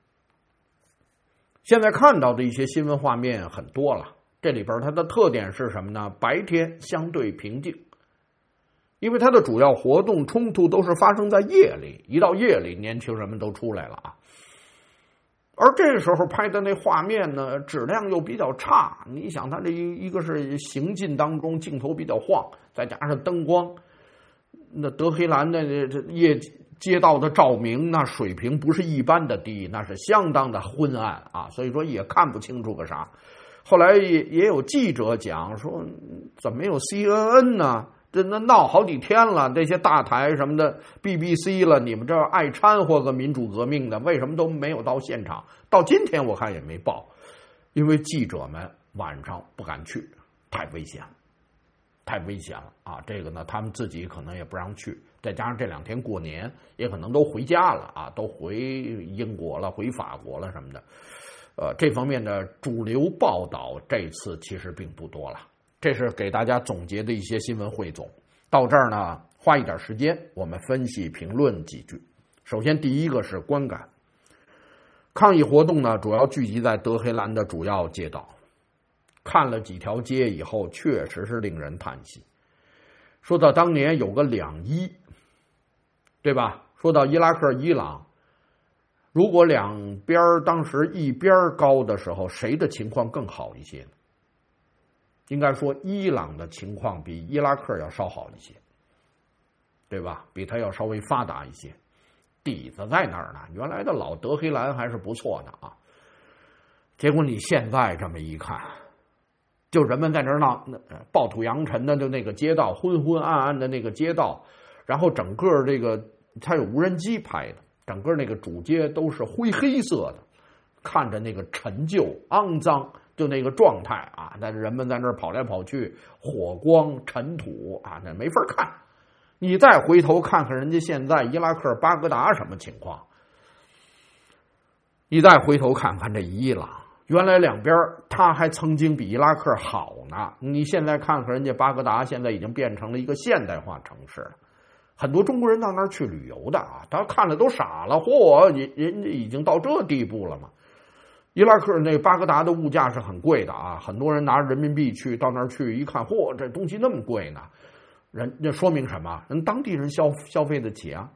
现在看到的一些新闻画面很多了，这里边它的特点是什么呢？白天相对平静。因为它的主要活动冲突都是发生在夜里，一到夜里年轻人们都出来了啊。而这时候拍的那画面呢，质量又比较差。你想它这一个是行进当中镜头比较晃，再加上灯光，那德黑兰的夜街道的照明那水平不是一般的低，那是相当的昏暗啊，所以说也看不清楚个啥。后来也也有记者讲说，怎么没有 C N N 呢？这那闹好几天了，这些大台什么的 B B C 了，你们这爱掺和个民主革命的，为什么都没有到现场？到今天我看也没报，因为记者们晚上不敢去，太危险了，太危险了啊！这个呢，他们自己可能也不让去，再加上这两天过年，也可能都回家了啊，都回英国了，回法国了什么的。呃，这方面的主流报道这次其实并不多了。这是给大家总结的一些新闻汇总。到这儿呢，花一点时间，我们分析评论几句。首先，第一个是观感。抗议活动呢，主要聚集在德黑兰的主要街道。看了几条街以后，确实是令人叹息。说到当年有个两伊，对吧？说到伊拉克、伊朗，如果两边当时一边高的时候，谁的情况更好一些呢？应该说，伊朗的情况比伊拉克要稍好一些，对吧？比它要稍微发达一些，底子在那儿呢。原来的老德黑兰还是不错的啊。结果你现在这么一看，就人们在那儿闹，暴土扬尘的，就那个街道，昏昏暗暗的那个街道，然后整个这个它有无人机拍的，整个那个主街都是灰黑色的，看着那个陈旧、肮脏。就那个状态啊，那人们在那儿跑来跑去，火光、尘土啊，那没法看。你再回头看看人家现在伊拉克巴格达什么情况，你再回头看看这伊朗，原来两边他还曾经比伊拉克好呢。你现在看看人家巴格达，现在已经变成了一个现代化城市了。很多中国人到那儿去旅游的啊，他看了都傻了，嚯，人人家已经到这地步了吗？伊拉克那巴格达的物价是很贵的啊，很多人拿人民币去到那儿去一看，嚯，这东西那么贵呢，人那说明什么？人当地人消消费得起啊。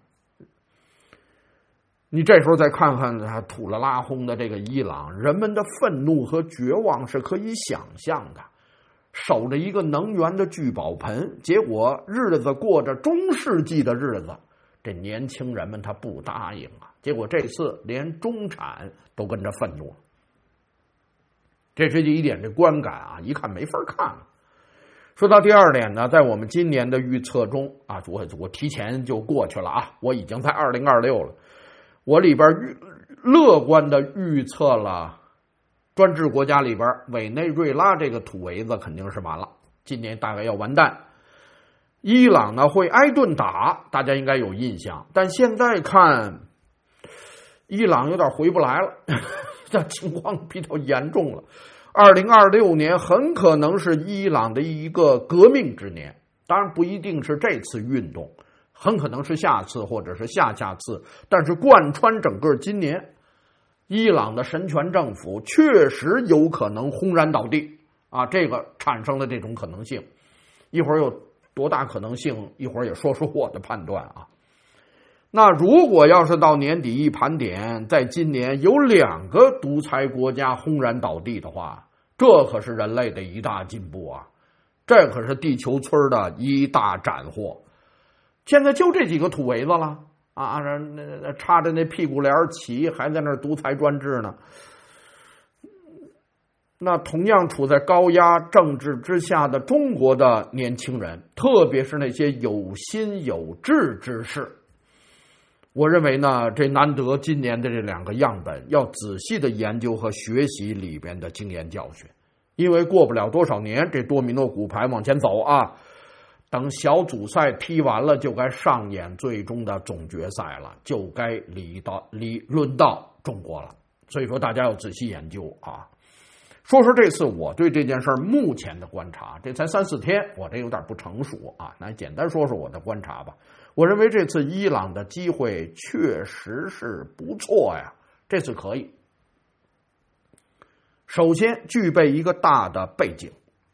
你这时候再看看他土了拉轰的这个伊朗，人们的愤怒和绝望是可以想象的。守着一个能源的聚宝盆，结果日子过着中世纪的日子，这年轻人们他不答应啊。结果这次连中产都跟着愤怒了。这是第一点，这观感啊，一看没法看了。说到第二点呢，在我们今年的预测中啊，我我提前就过去了啊，我已经在二零二六了。我里边预乐观的预测了专制国家里边委内瑞拉这个土围子肯定是完了，今年大概要完蛋。伊朗呢会挨顿打，大家应该有印象，但现在看伊朗有点回不来了，这情况比较严重了。二零二六年很可能是伊朗的一个革命之年，当然不一定是这次运动，很可能是下次或者是下下次，但是贯穿整个今年，伊朗的神权政府确实有可能轰然倒地啊，这个产生了这种可能性。一会儿有多大可能性，一会儿也说说我的判断啊。那如果要是到年底一盘点，在今年有两个独裁国家轰然倒地的话，这可是人类的一大进步啊，这可是地球村的一大斩获。现在就这几个土围子了啊，那插着那屁股帘旗，还在那儿独裁专制呢。那同样处在高压政治之下的中国的年轻人，特别是那些有心有志之士，我认为呢，这难得今年的这两个样本要仔细的研究和学习里边的经验教训，因为过不了多少年，这多米诺骨牌往前走啊，等小组赛踢完了，就该上演最终的总决赛了，就该理到理轮到中国了。所以说大家要仔细研究啊。说说这次我对这件事目前的观察，这才三四天，我这有点不成熟啊，那简单说说我的观察吧。我认为这次伊朗的机会确实是不错呀，这次可以。首先具备一个大的背景，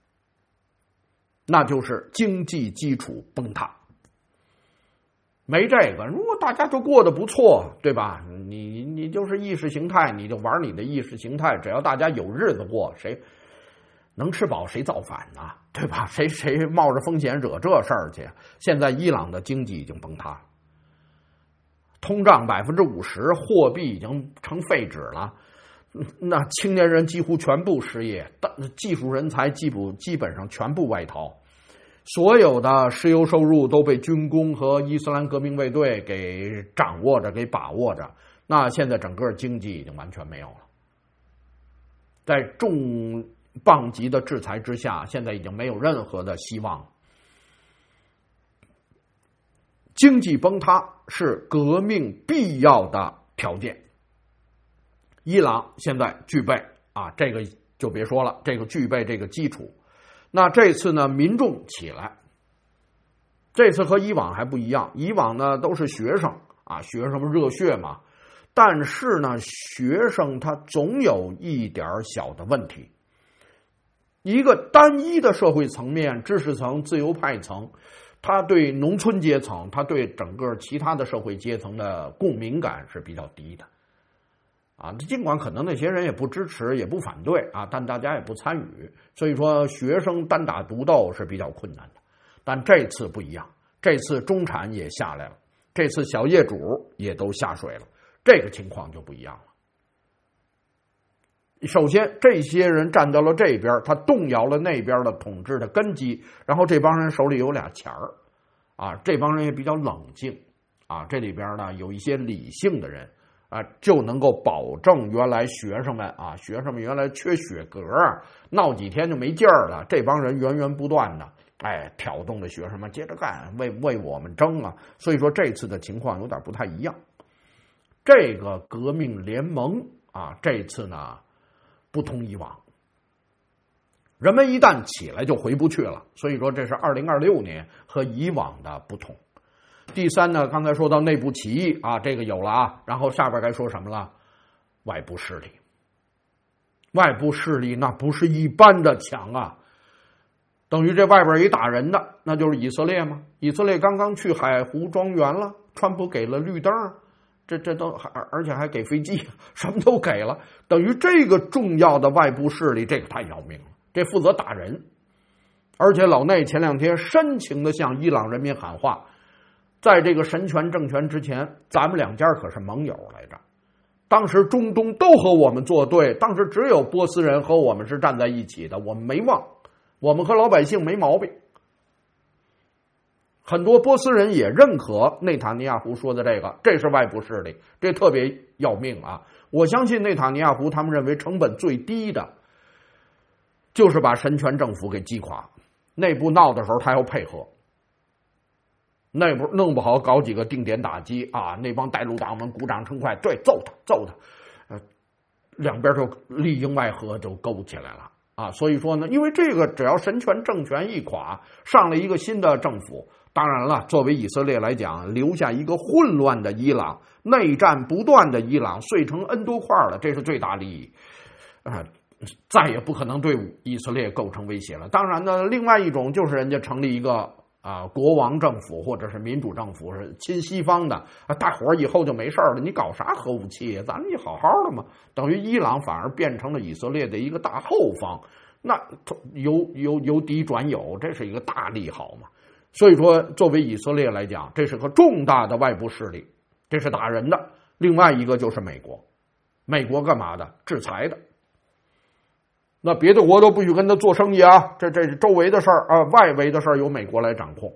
那就是经济基础崩塌。没这个，如果大家都过得不错，对吧？你你就是意识形态，你就玩你的意识形态，只要大家有日子过，谁能吃饱谁造反呢？对吧？谁谁冒着风险惹这事儿去？现在伊朗的经济已经崩塌，通胀百分之五十，货币已经成废纸了。那青年人几乎全部失业，技术人才基本基本上全部外逃。所有的石油收入都被军工和伊斯兰革命卫队给掌握着，给把握着。那现在整个经济已经完全没有了，在重磅级的制裁之下，现在已经没有任何的希望。经济崩塌是革命必要的条件，伊朗现在具备啊，这个就别说了，这个具备这个基础。那这次呢，民众起来，这次和以往还不一样，以往呢都是学生啊，学生们热血嘛，但是呢，学生他总有一点小的问题。一个单一的社会层面，知识层、自由派层，他对农村阶层，他对整个其他的社会阶层的共鸣感是比较低的。啊，尽管可能那些人也不支持也不反对啊，但大家也不参与，所以说学生单打独斗是比较困难的。但这次不一样，这次中产也下来了，这次小业主也都下水了，这个情况就不一样了。首先这些人站到了这边，他动摇了那边的统治的根基，然后这帮人手里有俩钱儿啊，这帮人也比较冷静啊，这里边呢有一些理性的人啊，就能够保证原来学生们啊，学生们原来缺血格，闹几天就没劲儿了。这帮人源源不断的，哎，挑动着学生们接着干，为为我们争啊。所以说这次的情况有点不太一样。这个革命联盟啊，这次呢不同以往，人们一旦起来就回不去了。所以说这是二零二六年和以往的不同。第三呢，刚才说到内部起义啊，这个有了啊，然后下边该说什么了？外部势力，外部势力那不是一般的强啊，等于这外边一打人的，那就是以色列吗？以色列刚刚去海湖庄园了，川普给了绿灯，这这都还而且还给飞机，什么都给了，等于这个重要的外部势力，这个太要命了，这负责打人，而且老内前两天深情的向伊朗人民喊话。在这个神权政权之前，咱们两家可是盟友来着。当时中东都和我们作对，当时只有波斯人和我们是站在一起的，我们没忘，我们和老百姓没毛病。 很多波斯人也认可内塔尼亚胡说的这个，这是外部势力，这特别要命啊！我相信内塔尼亚胡他们认为成本最低的，就是把神权政府给击垮。内部闹的时候，他要配合。内部弄不好搞几个定点打击啊，那帮带路党们鼓掌称快，对，揍他，揍他，呃，两边就里应外合就勾起来了啊。所以说呢，因为这个只要神权政权一垮，上了一个新的政府，当然了，作为以色列来讲，留下一个混乱的伊朗，内战不断的伊朗，碎成 N 多块了，这是最大利益啊。呃再也不可能对以色列构成威胁了。当然呢，另外一种就是人家成立一个啊国王政府或者是民主政府，是亲西方的，啊大伙儿以后就没事了。你搞啥核武器呀？咱们好好的嘛。等于伊朗反而变成了以色列的一个大后方，那由由由敌转友，这是一个大利好嘛。所以说，作为以色列来讲，这是个重大的外部势力，这是打人的。另外一个就是美国，美国干嘛的？制裁的。那别的国都不许跟他做生意啊，这这是周围的事儿啊，外围的事儿由美国来掌控，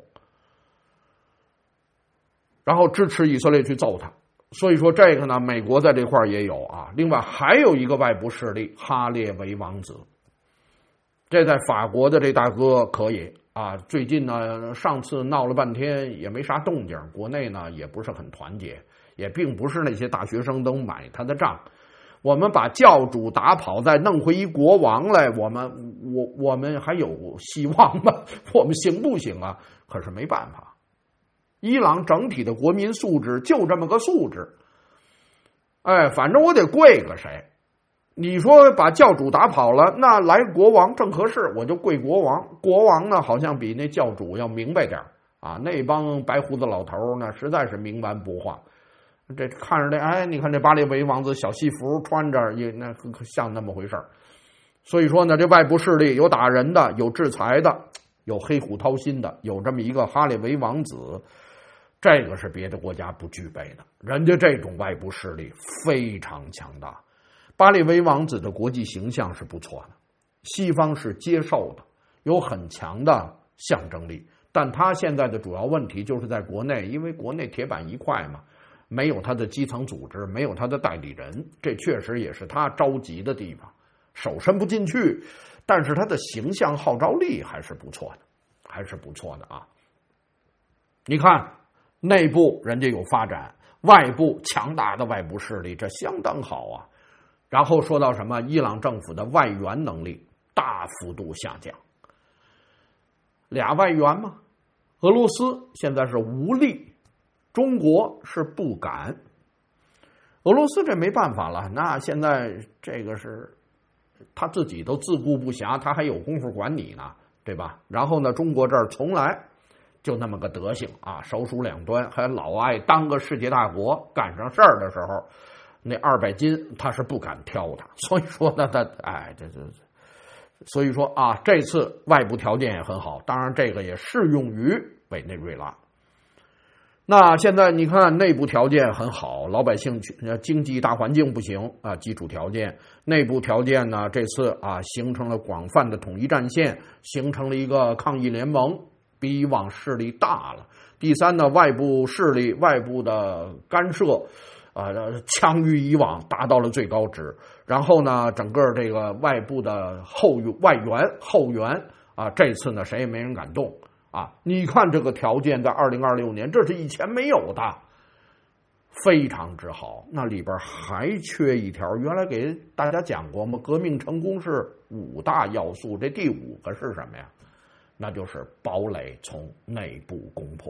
然后支持以色列去揍他。所以说这个呢，美国在这块也有啊。另外还有一个外部势力，哈列维王子，这在法国的这大哥可以啊。最近呢，上次闹了半天也没啥动静，国内呢也不是很团结，也并不是那些大学生都买他的账。我们把教主打跑，再弄回一国王来，我们我我们还有希望吗？我们行不行啊？可是没办法，伊朗整体的国民素质就这么个素质。哎，反正我得跪个谁？你说把教主打跑了，那来国王正合适，我就跪国王。国王呢，好像比那教主要明白点啊。那帮白胡子老头呢，实在是冥顽不化。这看着这，哎，你看这巴列维王子小西服穿着，也那像那么回事儿。所以说呢，这外部势力有打人的，有制裁的，有黑虎掏心的，有这么一个哈列维王子，这个是别的国家不具备的。人家这种外部势力非常强大。巴列维王子的国际形象是不错的，西方是接受的，有很强的象征力。但他现在的主要问题就是在国内，因为国内铁板一块嘛。没有他的基层组织，没有他的代理人，这确实也是他着急的地方，手伸不进去。但是他的形象号召力还是不错的，还是不错的啊！你看，内部人家有发展，外部强大的外部势力，这相当好啊。然后说到什么，伊朗政府的外援能力大幅度下降，俩外援嘛，俄罗斯现在是无力。中国是不敢，俄罗斯这没办法了。那现在这个是他自己都自顾不暇，他还有功夫管你呢，对吧？然后呢，中国这儿从来就那么个德行啊，手鼠两端，还老爱当个世界大国，干上事儿的时候，那二百斤他是不敢挑的。所以说呢，他哎，这这，所以说啊，这次外部条件也很好，当然这个也适用于委内瑞拉。那现在你看内部条件很好，老百姓经济大环境不行啊，基础条件，内部条件呢，这次啊形成了广泛的统一战线，形成了一个抗议联盟，比以往势力大了。第三呢，外部势力外部的干涉啊强于以往，达到了最高值。然后呢，整个这个外部的后外援后援啊，这次呢谁也没人敢动。啊，你看这个条件在二零二六年，这是以前没有的，非常之好。那里边还缺一条，原来给大家讲过吗？革命成功是五大要素，这第五个是什么呀？那就是堡垒从内部攻破。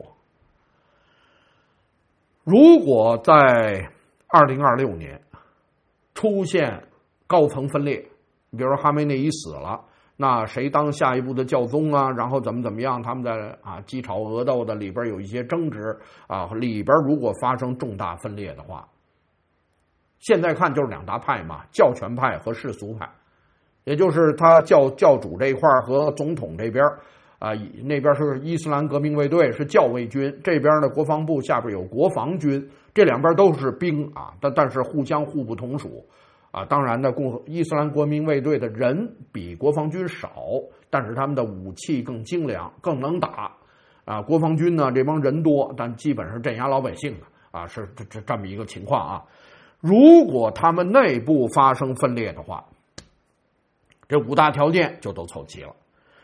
如果在二零二六年出现高层分裂，比如说哈梅内伊死了。那谁当下一步的教宗啊？然后怎么怎么样？他们在啊鸡吵鹅斗的里边有一些争执啊，里边如果发生重大分裂的话，现在看就是两大派嘛，教权派和世俗派，也就是他教教主这一块和总统这边啊，那边是伊斯兰革命卫队，是教卫军，这边呢国防部下边有国防军，这两边都是兵啊，但但是互相互不统属。啊，当然呢，共和伊斯兰国民卫队的人比国防军少，但是他们的武器更精良，更能打。 啊，国防军呢这帮人多，但基本上镇压老百姓的啊，是这这这么一个情况啊。如果他们内部发生分裂的话，这五大条件就都凑齐了。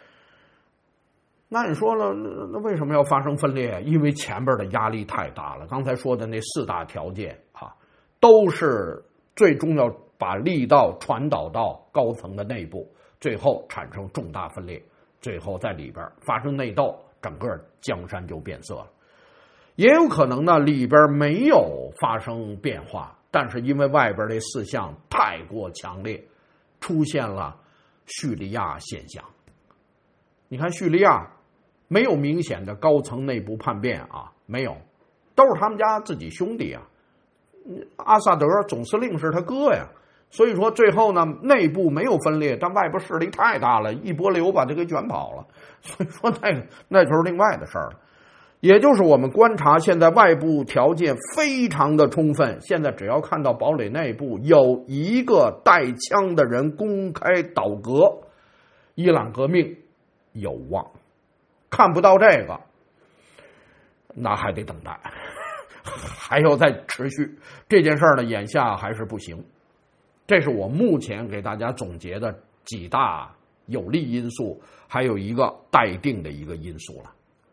那你说了，那为什么要发生分裂？因为前边的压力太大了。刚才说的那四大条件啊，都是最终要把力道传导到高层的内部，最后产生重大分裂，最后在里边发生内斗，整个江山就变色了。也有可能呢，里边没有发生变化，但是因为外边这四项太过强烈，出现了叙利亚现象。你看叙利亚没有明显的高层内部叛变啊，没有，都是他们家自己兄弟啊。阿萨德总司令是他哥呀，所以说最后呢，内部没有分裂，但外部势力太大了，一波流把他给卷跑了。所以说那个那就是另外的事儿了。也就是我们观察现在外部条件非常的充分，现在只要看到堡垒内部有一个带枪的人公开倒戈，伊朗革命有望。看不到这个，那还得等待，还要再持续。这件事儿呢，眼下还是不行。这是我目前给大家总结的几大有利因素，还有一个待定的一个因素了。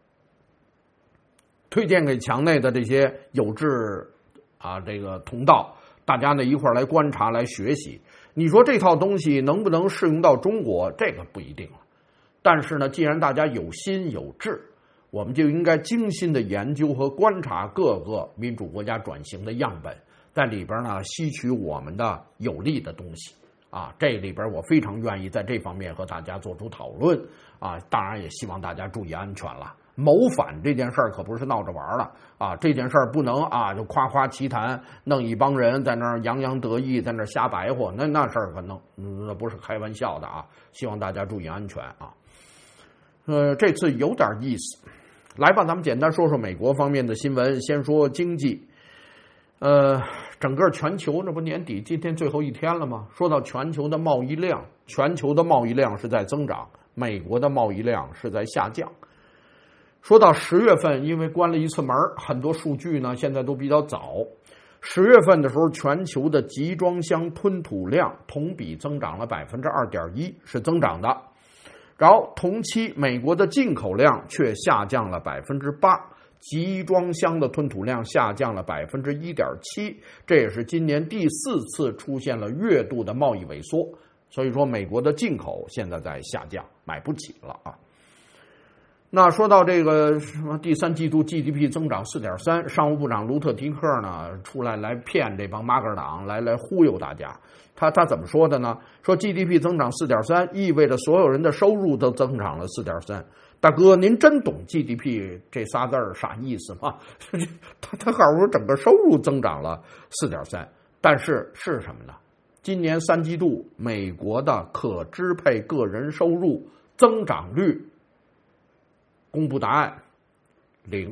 推荐给墙内的这些有志啊，这个同道，大家呢一块儿来观察、来学习。你说这套东西能不能适用到中国？这个不一定了。但是呢，既然大家有心有志，我们就应该精心的研究和观察各个民主国家转型的样本，在里边呢吸取我们的有利的东西啊。这里边我非常愿意在这方面和大家做出讨论啊。当然也希望大家注意安全了。谋反这件事儿可不是闹着玩的啊！这件事儿不能啊就夸夸其谈，弄一帮人在那儿洋洋得意，在那儿瞎白活，那那事儿可能那不是开玩笑的啊！希望大家注意安全啊。呃，这次有点意思，来吧，咱们简单说说美国方面的新闻。先说经济，呃，整个全球这不年底今天最后一天了吗？说到全球的贸易量，全球的贸易量是在增长，美国的贸易量是在下降。说到十月份，因为关了一次门，很多数据呢现在都比较早。十月份的时候，全球的集装箱吞吐量同比增长了百分之二点一，是增长的。然后同期美国的进口量却下降了百分之八，集装箱的吞吐量下降了百分之一点七，这也是今年第四次出现了月度的贸易萎缩。所以说，美国的进口现在在下降，买不起了啊。那说到这个什么第三季度 G D P 增长 四点三， 商务部长卢特提克呢出来来骗这帮马克党，来来忽悠大家。他他怎么说的呢？说 G D P 增长 四点三 意味着所有人的收入都增长了 四点三。 大哥，您真懂 G D P 这仨字儿啥意思吗？他他告诉我整个收入增长了 四点三， 但是是什么呢？今年三季度美国的可支配个人收入增长率公布答案零。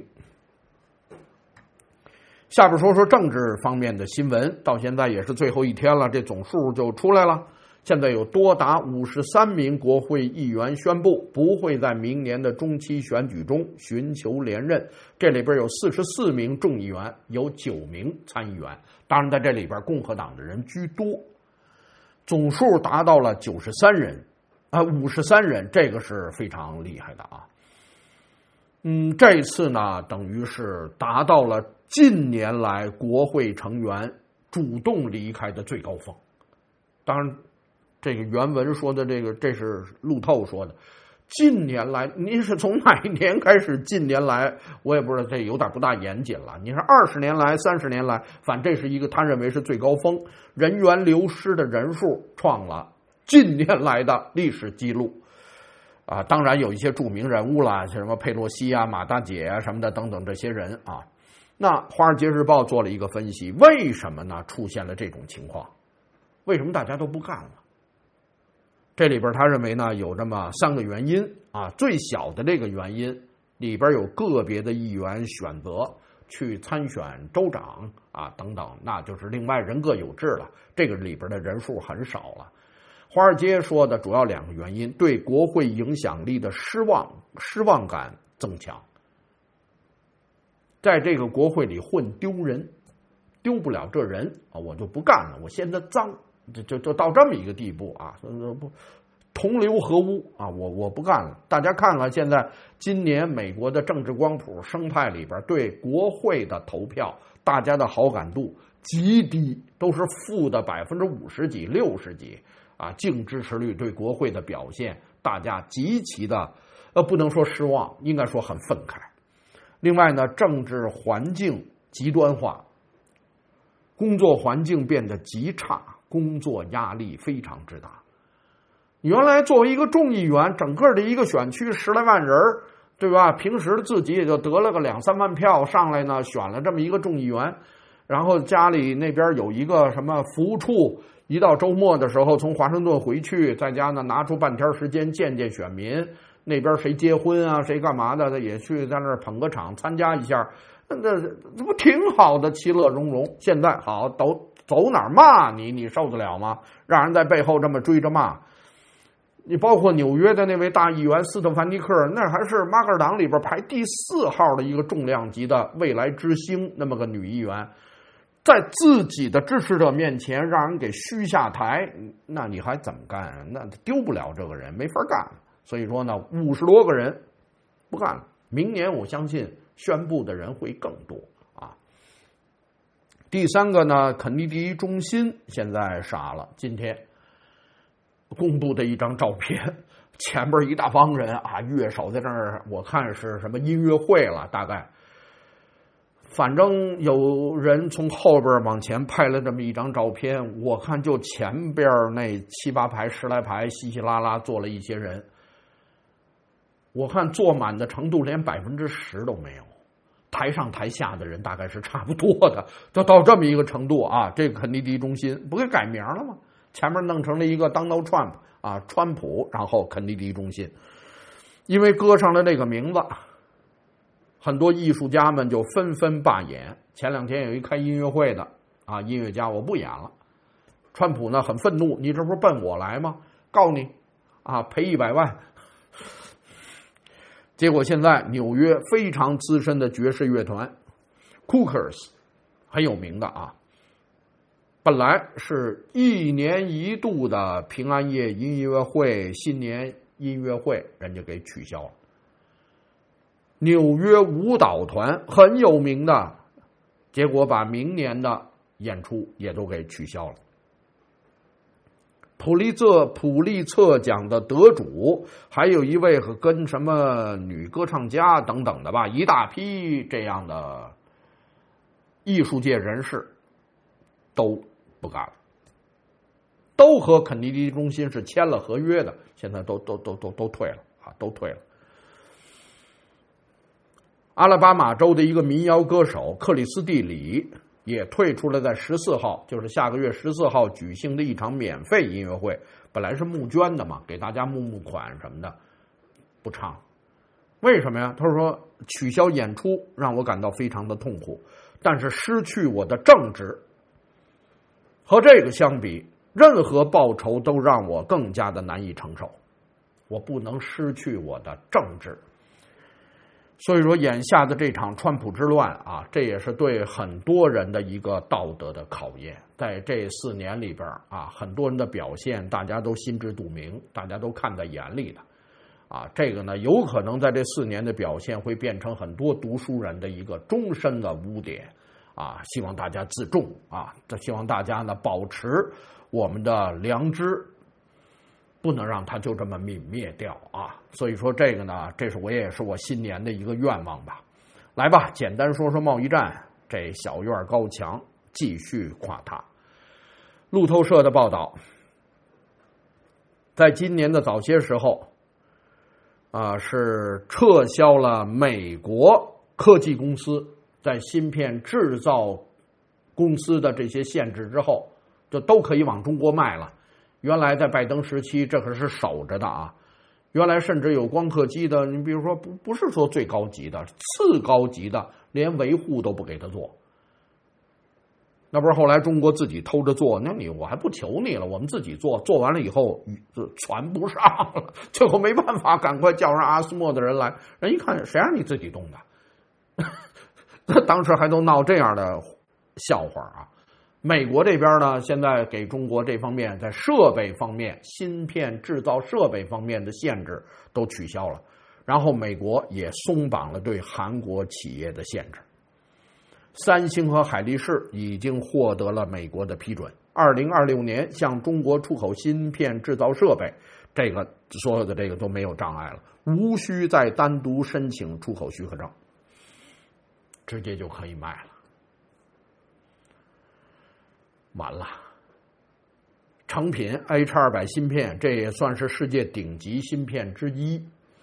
下边说说政治方面的新闻，到现在也是最后一天了，这总数就出来了。现在有多达五十三名国会议员宣布不会在明年的中期选举中寻求连任，这里边有四十四名众议员，有九名参议员，当然在这里边共和党的人居多，总数达到了九十三人啊，五十三人，这个是非常厉害的啊。嗯，这一次呢，等于是达到了近年来国会成员主动离开的最高峰。当然，这个原文说的这个，这是路透说的。近年来，您是从哪一年开始？近年来，我也不知道，这有点不大严谨了。你是二十年来、三十年来，反正这是一个他认为是最高峰，人员流失的人数创了近年来的历史记录。啊，当然有一些著名人物啦，像什么佩洛西啊、马大姐啊什么的等等这些人啊。那《华尔街日报》做了一个分析，为什么呢出现了这种情况？为什么大家都不干了？这里边他认为呢有这么三个原因啊。最小的这个原因里边有个别的议员选择去参选州长啊等等，那就是另外人各有志了，这个里边的人数很少了。华尔街说的主要两个原因，对国会影响力的失望失望感增强， 在这个国会里混丢人，丢不了这人啊，我就不干了，我嫌他脏，就就就到这么一个地步啊，不同流合污啊，我我不干了。大家看看现在今年美国的政治光谱生态里边对国会的投票，大家的好感度极低，都是负的百分之五十几、六十几啊，净支持率对国会的表现，大家极其的呃，不能说失望，应该说很愤慨。另外呢，政治环境极端化，工作环境变得极差，工作压力非常之大。原来作为一个众议员，整个的一个选区十来万人，对吧？平时自己也就得了个两三万票，上来呢选了这么一个众议员，然后家里那边有一个什么服务处，一到周末的时候从华盛顿回去，在家呢拿出半天时间见见选民，那边谁结婚啊，谁干嘛的，也去在那儿捧个场参加一下，那这不挺好的，其乐融融。现在好都走哪儿骂你，你受得了吗？让人在背后这么追着骂。你包括纽约的那位大议员斯特凡尼克，那还是马克尔党里边排第四号的一个重量级的未来之星，那么个女议员，在自己的支持者面前让人给虚下台，那你还怎么干？那丢不了这个人，没法干。所以说呢，五十多个人不干了。明年我相信宣布的人会更多啊。第三个呢，肯尼迪中心现在傻了，今天公布的一张照片，前边一大帮人啊，乐手在那儿，我看是什么音乐会了，大概。反正有人从后边往前拍了这么一张照片，我看就前边那七八排、十来排，稀稀拉拉坐了一些人。我看坐满的程度连百分之十都没有，台上台下的人大概是差不多的，就到这么一个程度啊。这个肯尼迪中心不给改名了吗？前面弄成了一个 Donald Trump 啊，川普，然后肯尼迪中心，因为搁上了这个名字，很多艺术家们就纷纷罢演。前两天有一开音乐会的啊，音乐家我不演了。川普呢很愤怒，你这不是奔我来吗？告你啊，赔一百万。结果现在纽约非常资深的爵士乐团 Cookers 很有名的啊，本来是一年一度的平安夜音乐会、新年音乐会，人家给取消了。纽约舞蹈团很有名的，结果把明年的演出也都给取消了。普利策普利策奖的得主，还有一位和跟什么女歌唱家等等的吧，一大批这样的艺术界人士都不干了，都和肯尼迪中心是签了合约的，现在都都都都都退了啊，都退了。阿拉巴马州的一个民谣歌手克里斯蒂里也退出了在十四号，就是下个月十四号举行的一场免费音乐会，本来是募捐的嘛，给大家募募款什么的，不唱。为什么呀？他说取消演出让我感到非常的痛苦，但是失去我的正职和这个相比，任何报酬都让我更加的难以承受，我不能失去我的正职。所以说眼下的这场川普之乱啊，这也是对很多人的一个道德的考验。在这四年里边啊，很多人的表现大家都心知肚明，大家都看在眼里的啊，这个呢有可能在这四年的表现会变成很多读书人的一个终身的污点啊，希望大家自重啊，这希望大家呢保持我们的良知，不能让它就这么泯灭掉啊！所以说这个呢，这是我也是我新年的一个愿望吧。来吧，简单说说贸易战，这小院高墙继续垮塌。路透社的报道，在今年的早些时候，啊，是撤销了美国科技公司在芯片制造公司的这些限制之后，就都可以往中国卖了。原来在拜登时期，这可是守着的啊。原来甚至有光刻机的，你比如说不不是说最高级的，次高级的，连维护都不给他做。那不是后来中国自己偷着做，那你我还不求你了，我们自己做，做完了以后就传不上了，最后没办法，赶快叫上阿斯莫的人来，人一看谁让你自己动的， 当时还都闹这样的笑话啊。美国这边呢，现在给中国这方面在设备方面、芯片制造设备方面的限制都取消了，然后美国也松绑了对韩国企业的限制。三星和海力士已经获得了美国的批准，二零二六年向中国出口芯片制造设备，这个所有的这个都没有障碍了，无需再单独申请出口许可证，直接就可以卖了。完了，成品 H 二百 芯片，这也算是世界顶级芯片之一。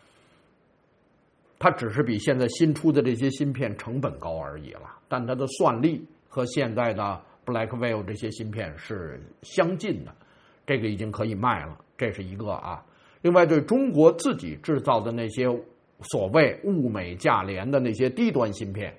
它只是比现在新出的这些芯片成本高而已了，但它的算力和现在的 Blackwell 这些芯片是相近的，这个已经可以卖了，这是一个啊。另外，对中国自己制造的那些所谓物美价廉的那些低端芯片，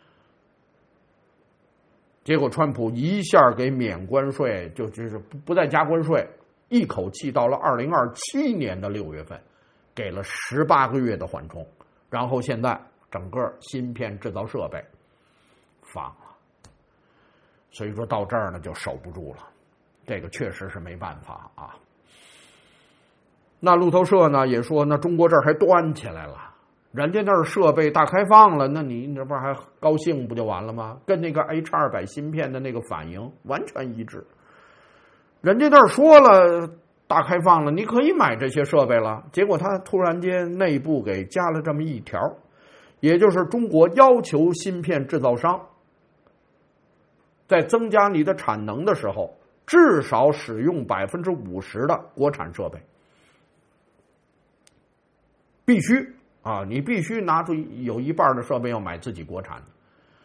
结果川普一下给免关税，就就是不再加关税，一口气到了二零二七年的六月份，给了十八个月的缓冲，然后现在整个芯片制造设备放了，所以说到这儿呢就守不住了，这个确实是没办法啊。那路透社呢也说，那中国这儿还端起来了。人家那儿设备大开放了，那你这不还高兴不就完了吗？跟那个 H 二百 芯片的那个反应完全一致。人家那儿说了大开放了，你可以买这些设备了，结果他突然间内部给加了这么一条，也就是中国要求芯片制造商在增加你的产能的时候，至少使用百分之五十的国产设备，必须。啊，你必须拿出有一半的设备要买自己国产的。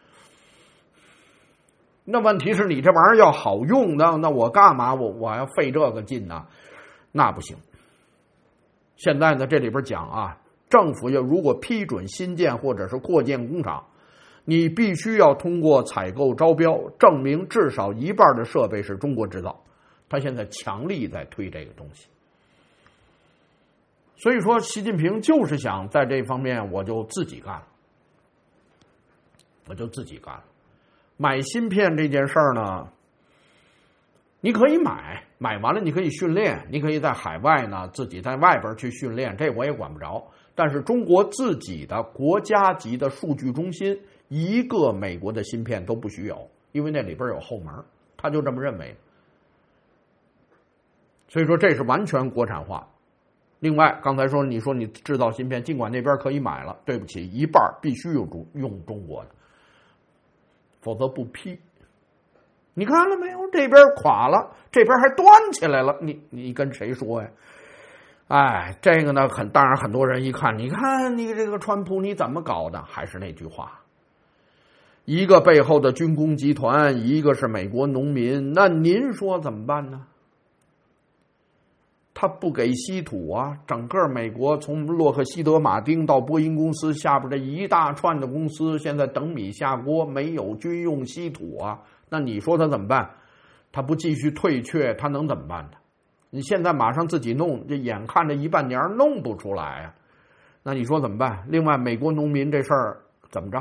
那问题是你这玩意儿要好用，那那我干嘛我我要费这个劲呢？那不行。现在呢，这里边讲啊，政府要如果批准新建或者是扩建工厂，你必须要通过采购招标证明至少一半的设备是中国制造。他现在强力在推这个东西。所以说，习近平就是想在这方面，我就自己干，我就自己干。买芯片这件事儿呢，你可以买，买完了你可以训练，你可以在海外呢自己在外边去训练，这我也管不着。但是中国自己的国家级的数据中心，一个美国的芯片都不许有，因为那里边有后门，他就这么认为。所以说，这是完全国产化。另外，刚才说你说你制造芯片，尽管那边可以买了，对不起，一半必须用中用中国的，否则不批。你看了没有？这边垮了，这边还端起来了，你你跟谁说呀？哎，这个呢，很当然很多人一看，你看你这个川普你怎么搞的？还是那句话，一个背后的军工集团，一个是美国农民，那您说怎么办呢？他不给稀土啊！整个美国从洛克希德马丁到波音公司下边这一大串的公司，现在等米下锅，没有军用稀土啊！那你说他怎么办？他不继续退却，他能怎么办呢？你现在马上自己弄，这眼看着一半年弄不出来啊！那你说怎么办？另外，美国农民这事儿怎么着？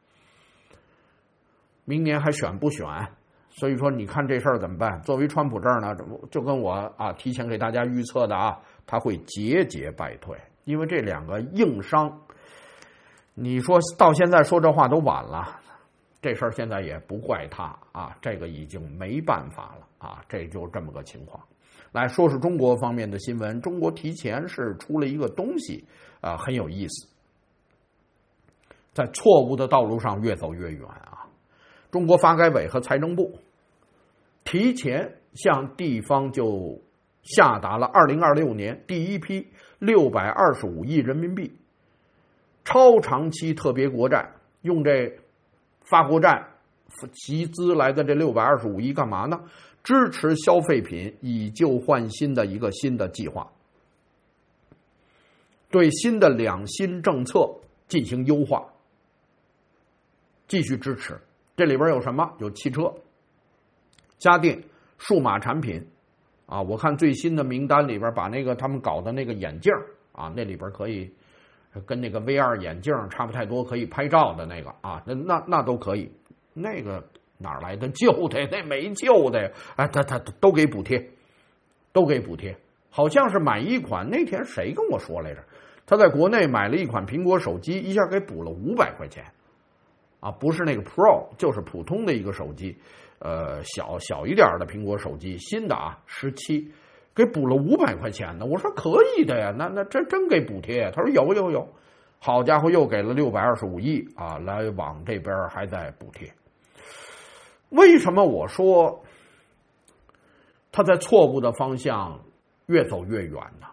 明年还选不选？所以说，你看这事儿怎么办？作为川普这儿呢，就跟我啊提前给大家预测的啊，他会节节败退，因为这两个硬伤，你说到现在说这话都晚了，这事儿现在也不怪他啊，这个已经没办法了啊，这就这么个情况。来说说中国方面的新闻，中国提前是出了一个东西啊，很有意思，在错误的道路上越走越远啊。中国发改委和财政部提前向地方就下达了二零二六年第一批六百二十五亿人民币超长期特别国债，用这发国债集资来的这六百二十五亿干嘛呢？支持消费品以旧换新的一个新的计划，对新的两新政策进行优化，继续支持。这里边有什么？有汽车、家电、数码产品啊。我看最新的名单里边，把那个他们搞的那个眼镜啊，那里边可以跟那个 V R 眼镜差不太多，可以拍照的那个啊，那那那都可以。那个哪来的旧的？那没旧的呀！哎，他他都给补贴，都给补贴。好像是买一款，那天谁跟我说来着？他在国内买了一款苹果手机，一下给补了五百块钱，啊，不是那个 Pro， 就是普通的一个手机，呃，小小一点的苹果手机，新的啊，十七，给补了五百块钱呢。我说可以的呀，那那真真给补贴。他说有有有，好家伙，又给了六百二十五亿啊，来往这边还在补贴。为什么我说他在错误的方向越走越远呢？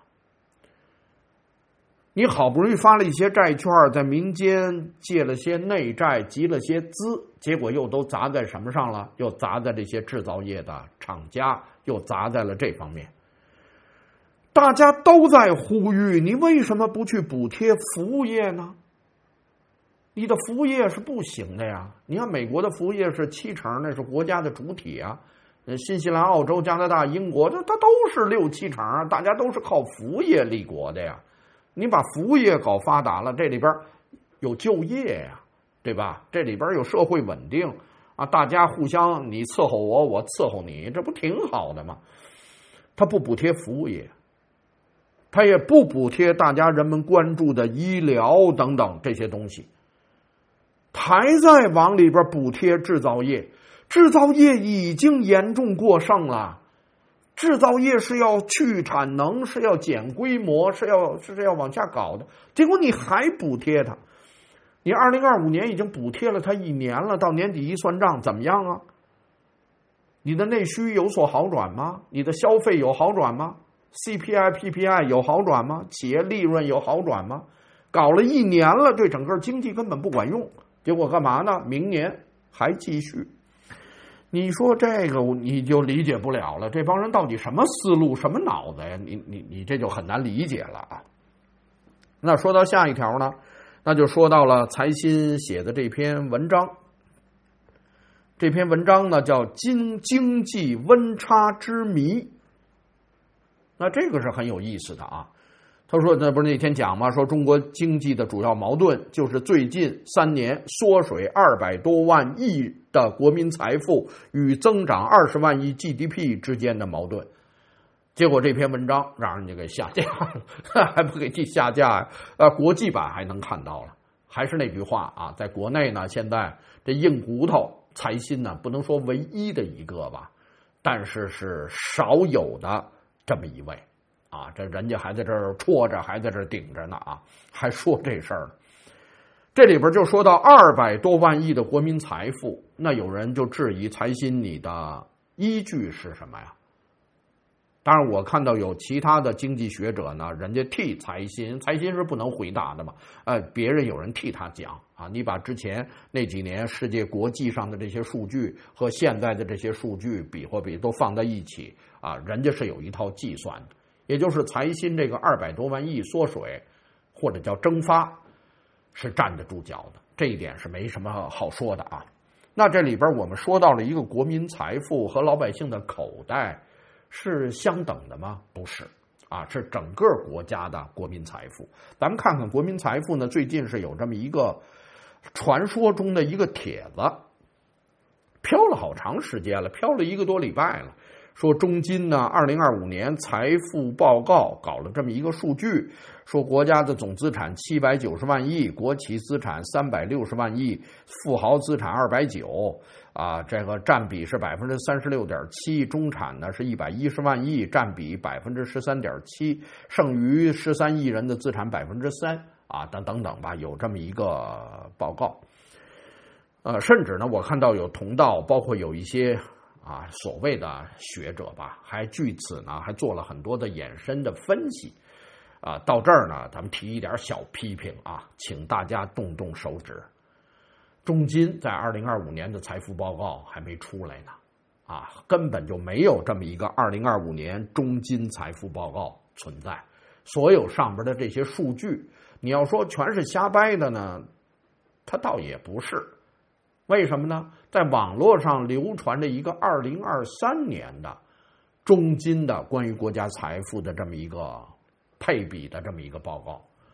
你好不容易发了一些债券，在民间借了些内债，集了些资，结果又都砸在什么上了？又砸在这些制造业的厂家，又砸在了这方面。大家都在呼吁，你为什么不去补贴服务业呢？你的服务业是不行的呀！你看美国的服务业是七成，那是国家的主体啊。新西兰、澳洲、加拿大、英国，这它都是六七成啊，大家都是靠服务业立国的呀。你把服务业搞发达了，这里边有就业呀，对吧？这里边有社会稳定啊，大家互相你伺候我，我伺候你，这不挺好的吗？他不补贴服务业，他也不补贴大家人们关注的医疗等等这些东西，还在往里边补贴制造业。制造业已经严重过剩了，制造业是要去产能，是要减规模，是要是要往下搞的，结果你还补贴它。你二零二五年已经补贴了它一年了，到年底一算账怎么样啊？你的内需有所好转吗？你的消费有好转吗？ C P I P P I 有好转吗？企业利润有好转吗？搞了一年了，对整个经济根本不管用，结果干嘛呢？明年还继续。你说这个你就理解不了了，这帮人到底什么思路，什么脑子呀？你你你这就很难理解了啊。那说到下一条呢，那就说到了财新写的这篇文章。这篇文章呢叫《经经济温差之谜》。那这个是很有意思的啊。他说那不是那天讲吗？说中国经济的主要矛盾就是最近三年缩水二百多万亿的国民财富与增长二十万亿 G D P 之间的矛盾。结果这篇文章让人家给下架了，还不给记下架呀？呃，国际版还能看到了。还是那句话啊，在国内呢，现在这硬骨头财新呢，不能说唯一的一个吧，但是是少有的这么一位。啊，这人家还在这儿戳着，还在这儿顶着呢啊，还说这事儿。这里边就说到二百多万亿的国民财富，那有人就质疑财新你的依据是什么呀？当然，我看到有其他的经济学者呢，人家替财新，财新是不能回答的嘛，呃，别人有人替他讲啊，你把之前那几年世界国际上的这些数据和现在的这些数据比或比都放在一起啊，人家是有一套计算的。也就是财新这个二百多万亿缩水，或者叫蒸发，是站得住脚的，这一点是没什么好说的啊。那这里边我们说到了一个国民财富和老百姓的口袋是相等的吗？不是啊，是整个国家的国民财富。咱们看看国民财富呢，最近是有这么一个传说中的一个帖子，飘了好长时间了，飘了一个多礼拜了。说中金呢，二零二五年财富报告搞了这么一个数据，说国家的总资产七百九十万亿，国企资产三百六十万亿，富豪资产二百九啊，这个占比是百分之三十六点七，中产呢是一百一十万亿，占比百分之十三点七，剩余十三亿人的资产百分之三啊，等等等吧，有这么一个报告。呃，甚至呢，我看到有同道，包括有一些。啊，所谓的学者吧，还据此呢，还做了很多的衍生的分析。啊，到这儿呢，咱们提一点小批评啊，请大家动动手指。中金在二零二五年的财富报告还没出来呢，啊，根本就没有这么一个二零二五年中金财富报告存在。所有上边的这些数据，你要说全是瞎掰的呢，它倒也不是。为什么呢？在网络上流传着一个二零二三年的中金的关于国家财富的这么一个配比的这么一个报告。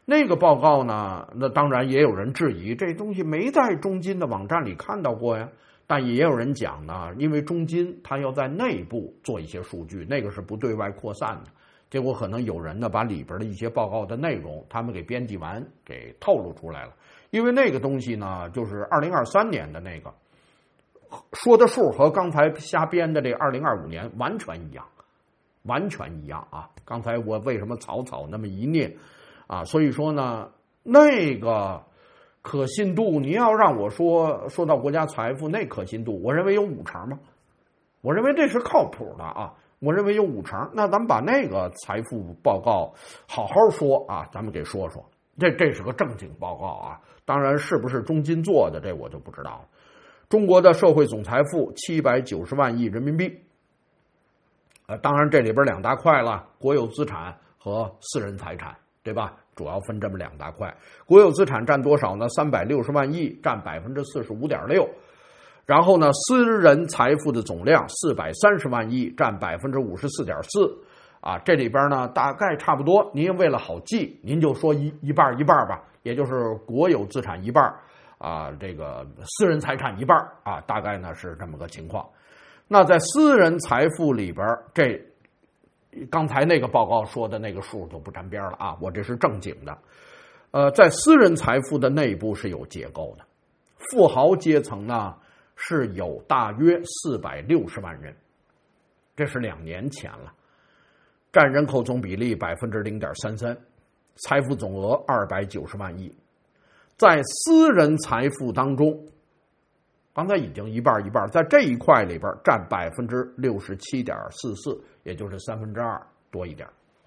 那个报告呢，那当然也有人质疑，这东西没在中金的网站里看到过呀。但也有人讲呢，因为中金它要在内部做一些数据，那个是不对外扩散的。结果可能有人呢把里边的一些报告的内容，他们给编辑完，给透露出来了。因为那个东西呢，就是二零二三年的那个说的数和刚才瞎编的这二零二五年完全一样，完全一样啊！刚才我为什么草草那么一念啊？所以说呢，那个可信度，你要让我说说到国家财富那可信度，我认为有五成嘛，我认为这是靠谱的啊。我认为有五成，那咱们把那个财富报告好好说啊，咱们给说说，这这是个正经报告啊。当然，是不是中金做的，这我就不知道了。中国的社会总财富七百九十万亿人民币，呃，当然这里边两大块了，国有资产和私人财产，对吧？主要分这么两大块。国有资产占多少呢？三百六十万亿，占百分之四十五点六。然后呢，私人财富的总量四百三十万亿，占百分之五十四点四。啊，这里边呢大概差不多，您为了好记，您就说一一半一半吧，也就是国有资产一半啊，这个私人财产一半啊，大概呢是这么个情况。那在私人财富里边，这刚才那个报告说的那个数就不沾边了啊，我这是正经的。呃，在私人财富的内部是有结构的，富豪阶层呢是有大约四百六十万人，这是两年前了，占人口总比例百分之零点三三，财富总额二百九十万亿。在私人财富当中，刚才已经一半一半，在这一块里边占百分之六十七点四四，也就是三分之二多一点。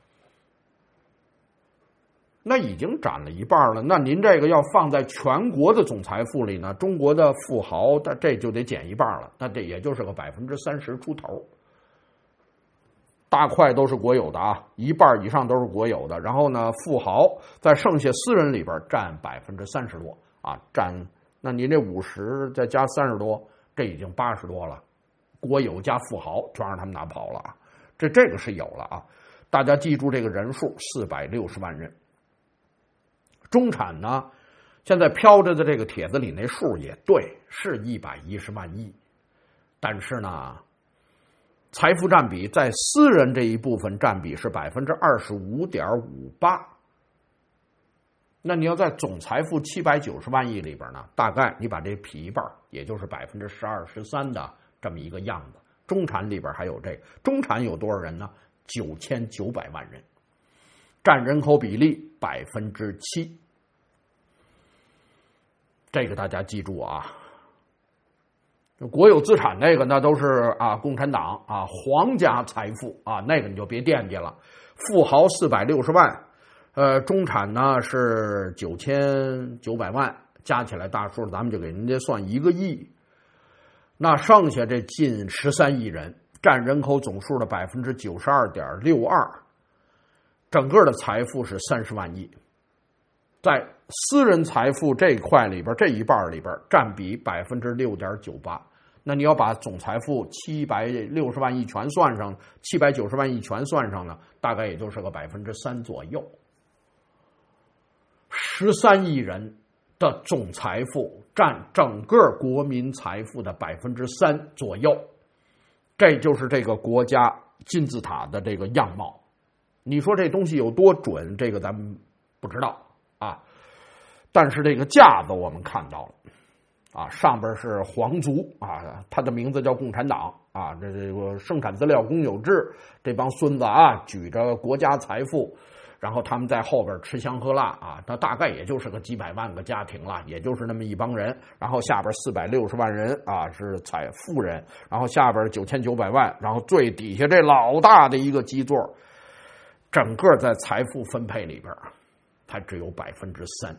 那已经占了一半了，那您这个要放在全国的总财富里呢，中国的富豪这就得减一半了，那这也就是个百分之三十出头。大块都是国有的啊，一半以上都是国有的。然后呢，富豪在剩下私人里边占百分之三十多啊，占那您这五十再加三十多，这已经八十多了。国有加富豪全让他们拿跑了啊，这这个是有了啊。大家记住这个人数，四百六十万人。中产呢，现在飘着的这个帖子里那数也对，是一百一十万亿，但是呢，财富占比在私人这一部分占比是百分之二十五点五八。那你要在总财富七百九十万亿里边呢，大概你把这劈一半，也就是百分之十二十三的这么一个样子。中产里边还有这个，中产有多少人呢？九千九百万人，占人口比例百分之七。这个大家记住啊。国有资产那个那都是啊共产党啊皇家财富啊，那个你就别惦记了。富豪四百六十万，呃，中产呢是九千九百万，加起来大数咱们就给人家算一个亿。那剩下这近十三亿人，占人口总数的百分之九十二点六二，整个的财富是三十万亿。在私人财富这一块里边，这一半里边占比百分之六点九八。那你要把总财富七百六十万亿全算上，七百九十万亿全算上呢，大概也就是个百分之三左右。十三亿人的总财富占整个国民财富的百分之三左右，这就是这个国家金字塔的这个样貌。你说这东西有多准，这个咱们不知道啊，但是这个架子我们看到了。啊，上边是皇族啊，他的名字叫共产党啊，这这个生产资料公有制，这帮孙子啊，举着国家财富，然后他们在后边吃香喝辣啊，那大概也就是个几百万个家庭了，也就是那么一帮人，然后下边四百六十万人啊是财富人，然后下边九千九百万，然后最底下这老大的一个基座，整个在财富分配里边，它只有百分之三。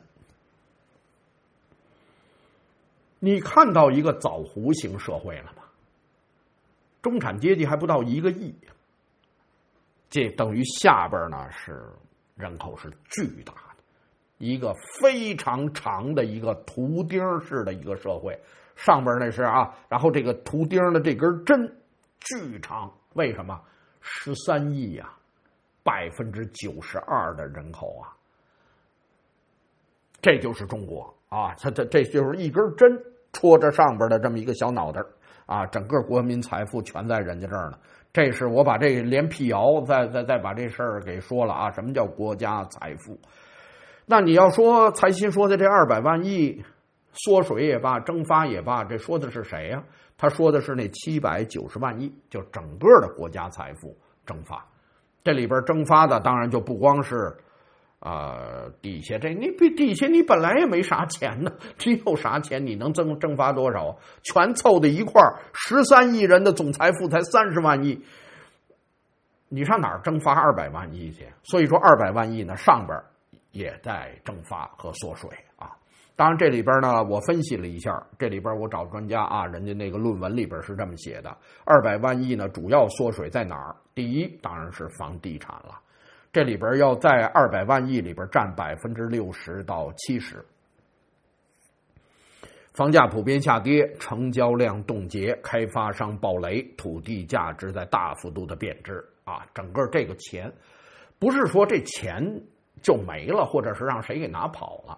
你看到一个枣弧形社会了吗？中产阶级还不到一个亿，这等于下边呢是人口是巨大的，一个非常长的一个图钉式的一个社会，上边那是啊，然后这个图钉的这根针巨长，为什么？十三亿呀，百分之九十二的人口啊， 这就是中国啊，它这这就是一根针戳着上边的这么一个小脑袋啊，整个国民财富全在人家这儿呢。这是我把这连辟谣，再再再把这事儿给说了啊。什么叫国家财富？那你要说财新说的这二百万亿缩水也罢，蒸发也罢，这说的是谁呀、啊？他说的是那七百九十万亿，就整个的国家财富蒸发。这里边蒸发的当然就不光是呃底下这，你比底下你本来也没啥钱呢，你有啥钱你能蒸蒸发多少？全凑在一块儿，十三亿人的总财富才三十万亿，你上哪儿蒸发二百万亿去？所以说二百万亿呢，上边也在蒸发和缩水啊。当然这里边呢，我分析了一下，这里边我找专家啊，人家那个论文里边是这么写的：二百万亿呢，主要缩水在哪儿？第一当然是房地产了，这里边要在二百万亿里边占百分之六十到七十。房价普遍下跌，成交量冻结，开发商暴雷，土地价值在大幅度的贬值啊！整个这个钱，不是说这钱就没了，或者是让谁给拿跑了。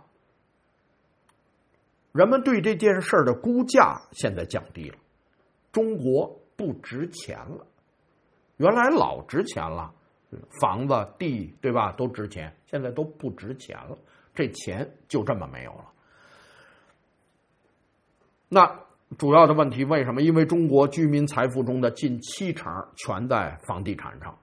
人们对这件事的估价现在降低了，中国不值钱了，原来老值钱了，房子地对吧都值钱，现在都不值钱了，这钱就这么没有了。那主要的问题为什么？因为中国居民财富中的近七成全在房地产上。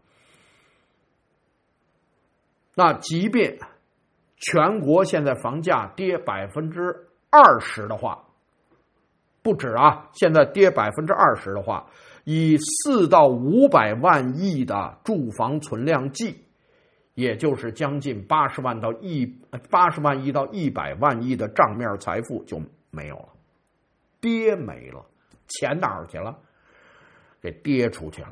那即便全国现在房价跌百分之二十的话，不止啊，现在跌百分之二十的话，以四到五百万亿的住房存量计，也就是将近八十万到一八十万亿到一百万亿的账面财富就没有了，跌没了，钱哪儿去了？给跌出去了。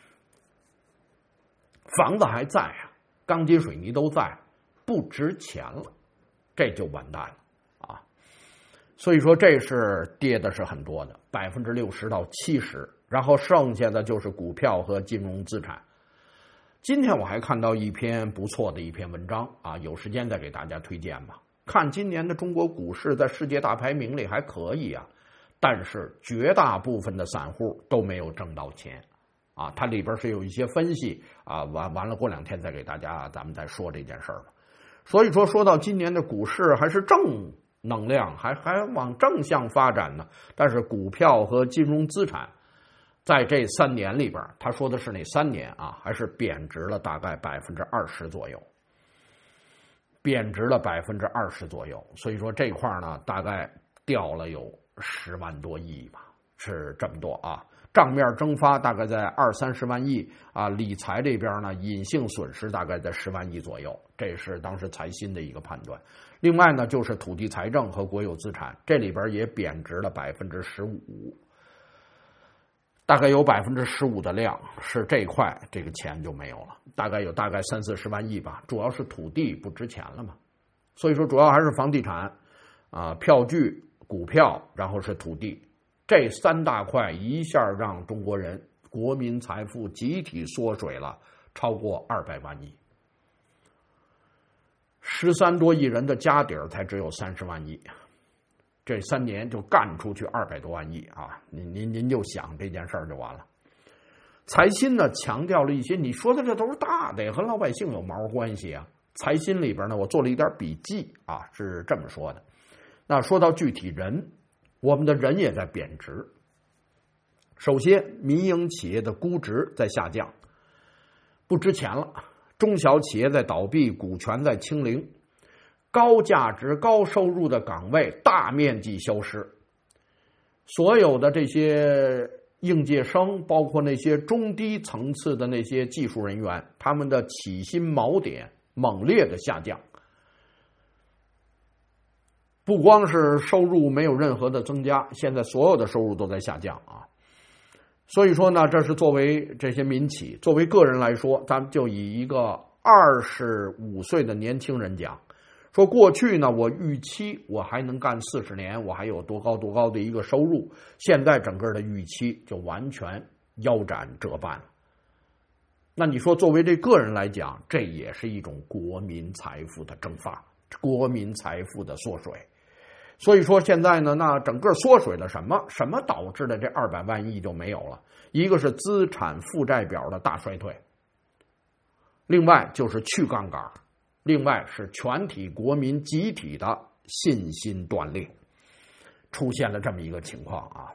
房子还在啊，钢筋水泥都在，不值钱了，这就完蛋了。所以说这是跌的是很多的，百分之六十到七十，然后剩下的就是股票和金融资产。今天我还看到一篇不错的一篇文章啊，有时间再给大家推荐吧。看今年的中国股市在世界大排名里还可以啊，但是绝大部分的散户都没有挣到钱啊。它里边是有一些分析啊，完完了过两天再给大家咱们再说这件事儿吧。所以说说到今年的股市还是正能量，还还往正向发展呢。但是股票和金融资产在这三年里边，他说的是那三年啊，还是贬值了大概百分之二十左右，贬值了百分之二十左右。所以说这块呢，大概掉了有十万多亿吧，是这么多啊。账面蒸发大概在二三十万亿啊，理财这边呢，隐性损失大概在十万亿左右，这是当时财新的一个判断。另外呢，就是土地财政和国有资产，这里边也贬值了百分之十五，大概有百分之十五的量是这块，这个钱就没有了，大概有大概三四十万亿吧，主要是土地不值钱了嘛，所以说主要还是房地产啊、票据、股票，然后是土地。这三大块一下让中国人国民财富集体缩水了超过二百万亿，十三多亿人的家底儿才只有三十万亿，这三年就干出去二百多万亿啊！您您您就想这件事儿就完了。财新呢强调了一些，你说的这都是大的，和老百姓有毛关系啊？财新里边呢，我做了一点笔记啊，是这么说的。那说到具体人，我们的人也在贬值。首先，民营企业的估值在下降，不值钱了；中小企业在倒闭，股权在清零，高价值、高收入的岗位大面积消失。所有的这些应届生，包括那些中低层次的那些技术人员，他们的起薪锚点猛烈的下降。不光是收入没有任何的增加，现在所有的收入都在下降啊。所以说呢，这是作为这些民企，作为个人来说，咱们就以一个二十五岁的年轻人讲，说过去呢，我预期我还能干四十年，我还有多高多高的一个收入，现在整个的预期就完全腰斩折半了。那你说作为这个人来讲，这也是一种国民财富的蒸发， 国民财富的缩水。所以说现在呢，那整个缩水了什么？什么导致的这二百万亿就没有了？一个是资产负债表的大衰退，另外就是去杠杆，另外是全体国民集体的信心断裂，出现了这么一个情况啊。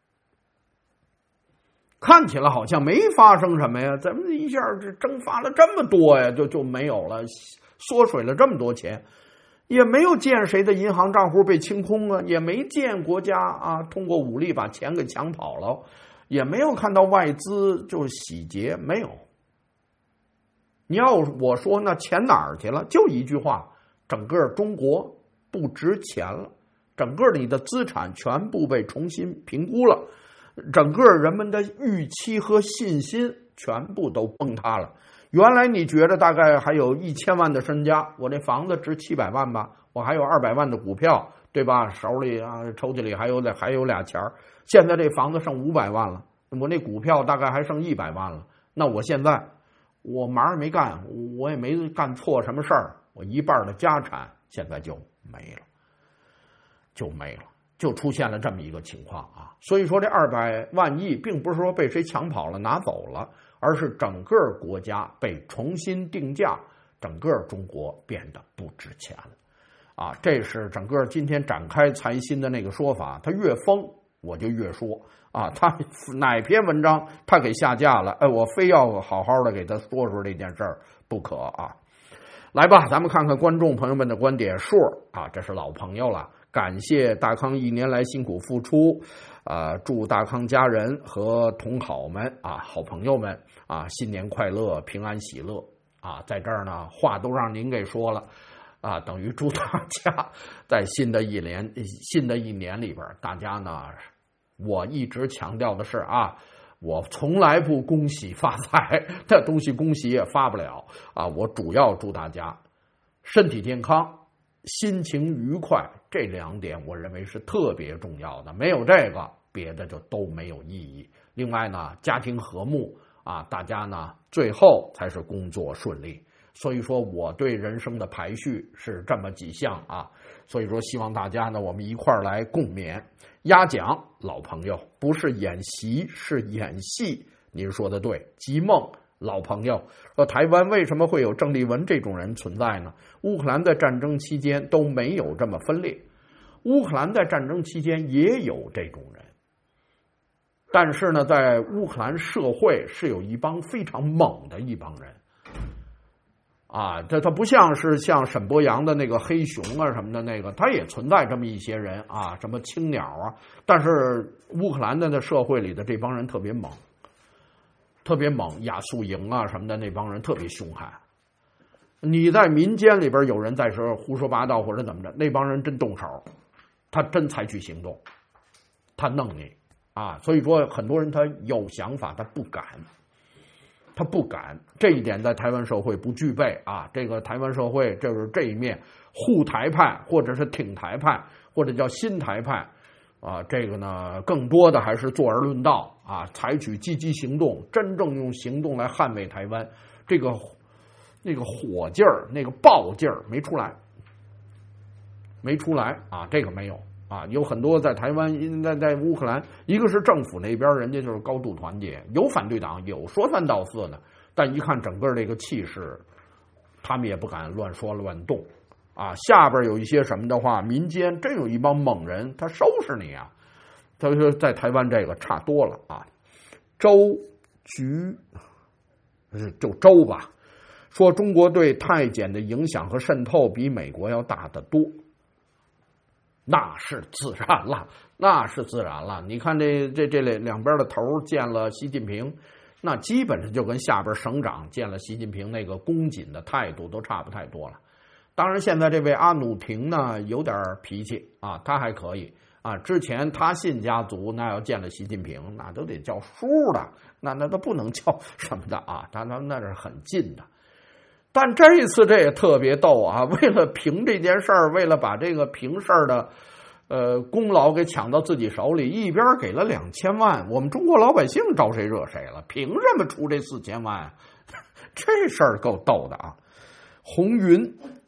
看起来好像没发生什么呀，怎么一下这蒸发了这么多呀，就就没有了，缩水了这么多钱，也没有见谁的银行账户被清空啊，也没见国家啊通过武力把钱给抢跑了，也没有看到外资就是洗劫，没有。你要我说那钱哪儿去了？就一句话，整个中国不值钱了，整个你的资产全部被重新评估了，整个人们的预期和信心全部都崩塌了。原来你觉得大概还有一千万的身家，我这房子值七百万吧，我还有二百万的股票，对吧？手里啊抽屉里还有还有俩钱儿。现在这房子剩五百万了，我那股票大概还剩一百万了。那我现在我嘛也没干，我也没干错什么事儿，我一半的家产现在就没了，就没了。就出现了这么一个情况啊，所以说这二百万亿并不是说被谁抢跑了拿走了，而是整个国家被重新定价，整个中国变得不值钱了啊！这是整个今天展开财新的那个说法，他越疯我就越说啊，他哪篇文章他给下架了，哎，我非要好好的给他说说这件事儿不可啊！来吧，咱们看看观众朋友们的观点。硕啊，这是老朋友了。感谢大康一年来辛苦付出，啊、呃，祝大康家人和同好们啊、好朋友们啊新年快乐，平安喜乐啊！在这儿呢，话都让您给说了啊，等于祝大家在新的一年新的一年里边，大家呢，我一直强调的是啊，我从来不恭喜发财，这东西恭喜也发不了啊，我主要祝大家身体健康，心情愉快，这两点我认为是特别重要的，没有这个别的就都没有意义。另外呢，家庭和睦啊，大家呢最后才是工作顺利。所以说我对人生的排序是这么几项啊，所以说希望大家呢我们一块儿来共勉。压奖老朋友，不是演习是演戏，您说的对。吉梦老朋友说，台湾为什么会有郑丽文这种人存在呢？乌克兰在战争期间都没有这么分裂，乌克兰在战争期间也有这种人，但是呢，在乌克兰社会是有一帮非常猛的一帮人啊，这他不像是像沈伯洋的那个黑熊啊什么的那个，他也存在这么一些人啊，什么青鸟啊，但是乌克兰的那社会里的这帮人特别猛。特别猛，亚速营啊什么的，那帮人特别凶悍。你在民间里边有人在说胡说八道或者怎么着，那帮人真动手，他真采取行动，他弄你啊！所以说很多人他有想法，他不敢，他不敢。这一点在台湾社会不具备啊！这个台湾社会就是这一面护台派，或者是挺台派，或者叫新台派。啊，这个呢，更多的还是坐而论道啊，采取积极行动，真正用行动来捍卫台湾。这个那个火劲儿，那个爆劲儿没出来，没出来啊，这个没有啊。有很多在台湾，在在乌克兰，一个是政府那边，人家就是高度团结，有反对党，有说三道四的，但一看整个这个气势，他们也不敢乱说乱动。啊，下边有一些什么的话，民间真有一帮猛人，他收拾你啊！他说在台湾这个差多了啊。周局就周吧，说中国对太监的影响和渗透比美国要大得多，那是自然了，那是自然了。你看这这这两边的头见了习近平，那基本上就跟下边省长见了习近平那个恭谨的态度都差不太多了。当然，现在这位阿努廷呢有点脾气啊，他还可以啊。之前他信家族那要见了习近平，那都得叫叔的，那那都不能叫什么的啊，他他那是很近的。但这一次这也特别逗啊，为了平这件事儿，为了把这个平事儿的呃功劳给抢到自己手里，一边给了两千万，我们中国老百姓招谁惹谁了？凭什么出这四千万？这事儿够逗的啊！红云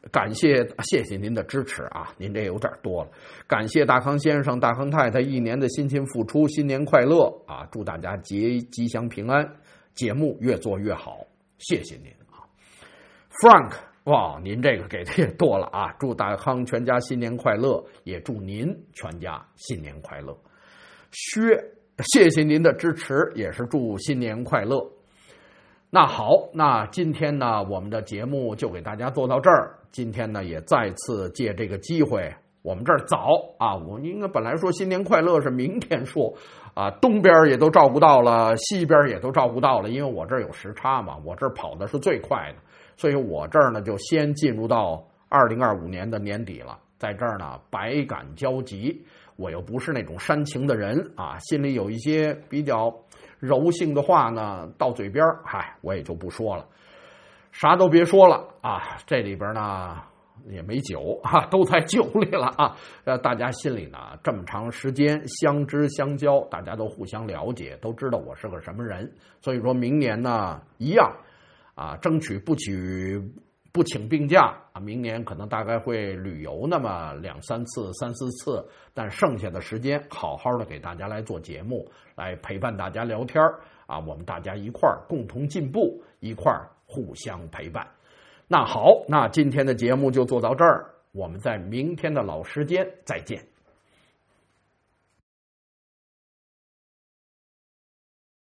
感谢谢谢您的支持啊，您这有点多了。感谢大康先生、大康太太一年的辛勤付出，新年快乐啊！祝大家节吉祥平安，节目越做越好，谢谢您啊 ，Frank。哇，您这个给的也多了啊！祝大康全家新年快乐，也祝您全家新年快乐。薛，谢谢您的支持，也是祝新年快乐。那好，那今天呢，我们的节目就给大家做到这儿。今天呢，也再次借这个机会，我们这儿早啊，我们应该本来说新年快乐是明天说啊，东边也都照顾到了，西边也都照顾到了，因为我这儿有时差嘛，我这儿跑的是最快的。所以我这儿呢就先进入到二零二五年的年底了，在这儿呢百感交集，我又不是那种煽情的人啊，心里有一些比较柔性的话呢到嘴边，嗨，我也就不说了，啥都别说了啊，这里边呢也没酒啊，都在酒里了啊，呃，大家心里呢这么长时间相知相交，大家都互相了解，都知道我是个什么人，所以说明年呢一样。啊，争取不取不请病假啊！明年可能大概会旅游那么两三次、三四次，但剩下的时间好好的给大家来做节目，来陪伴大家聊天啊！我们大家一块儿共同进步，一块儿互相陪伴。那好，那今天的节目就做到这儿，我们在明天的老时间再见。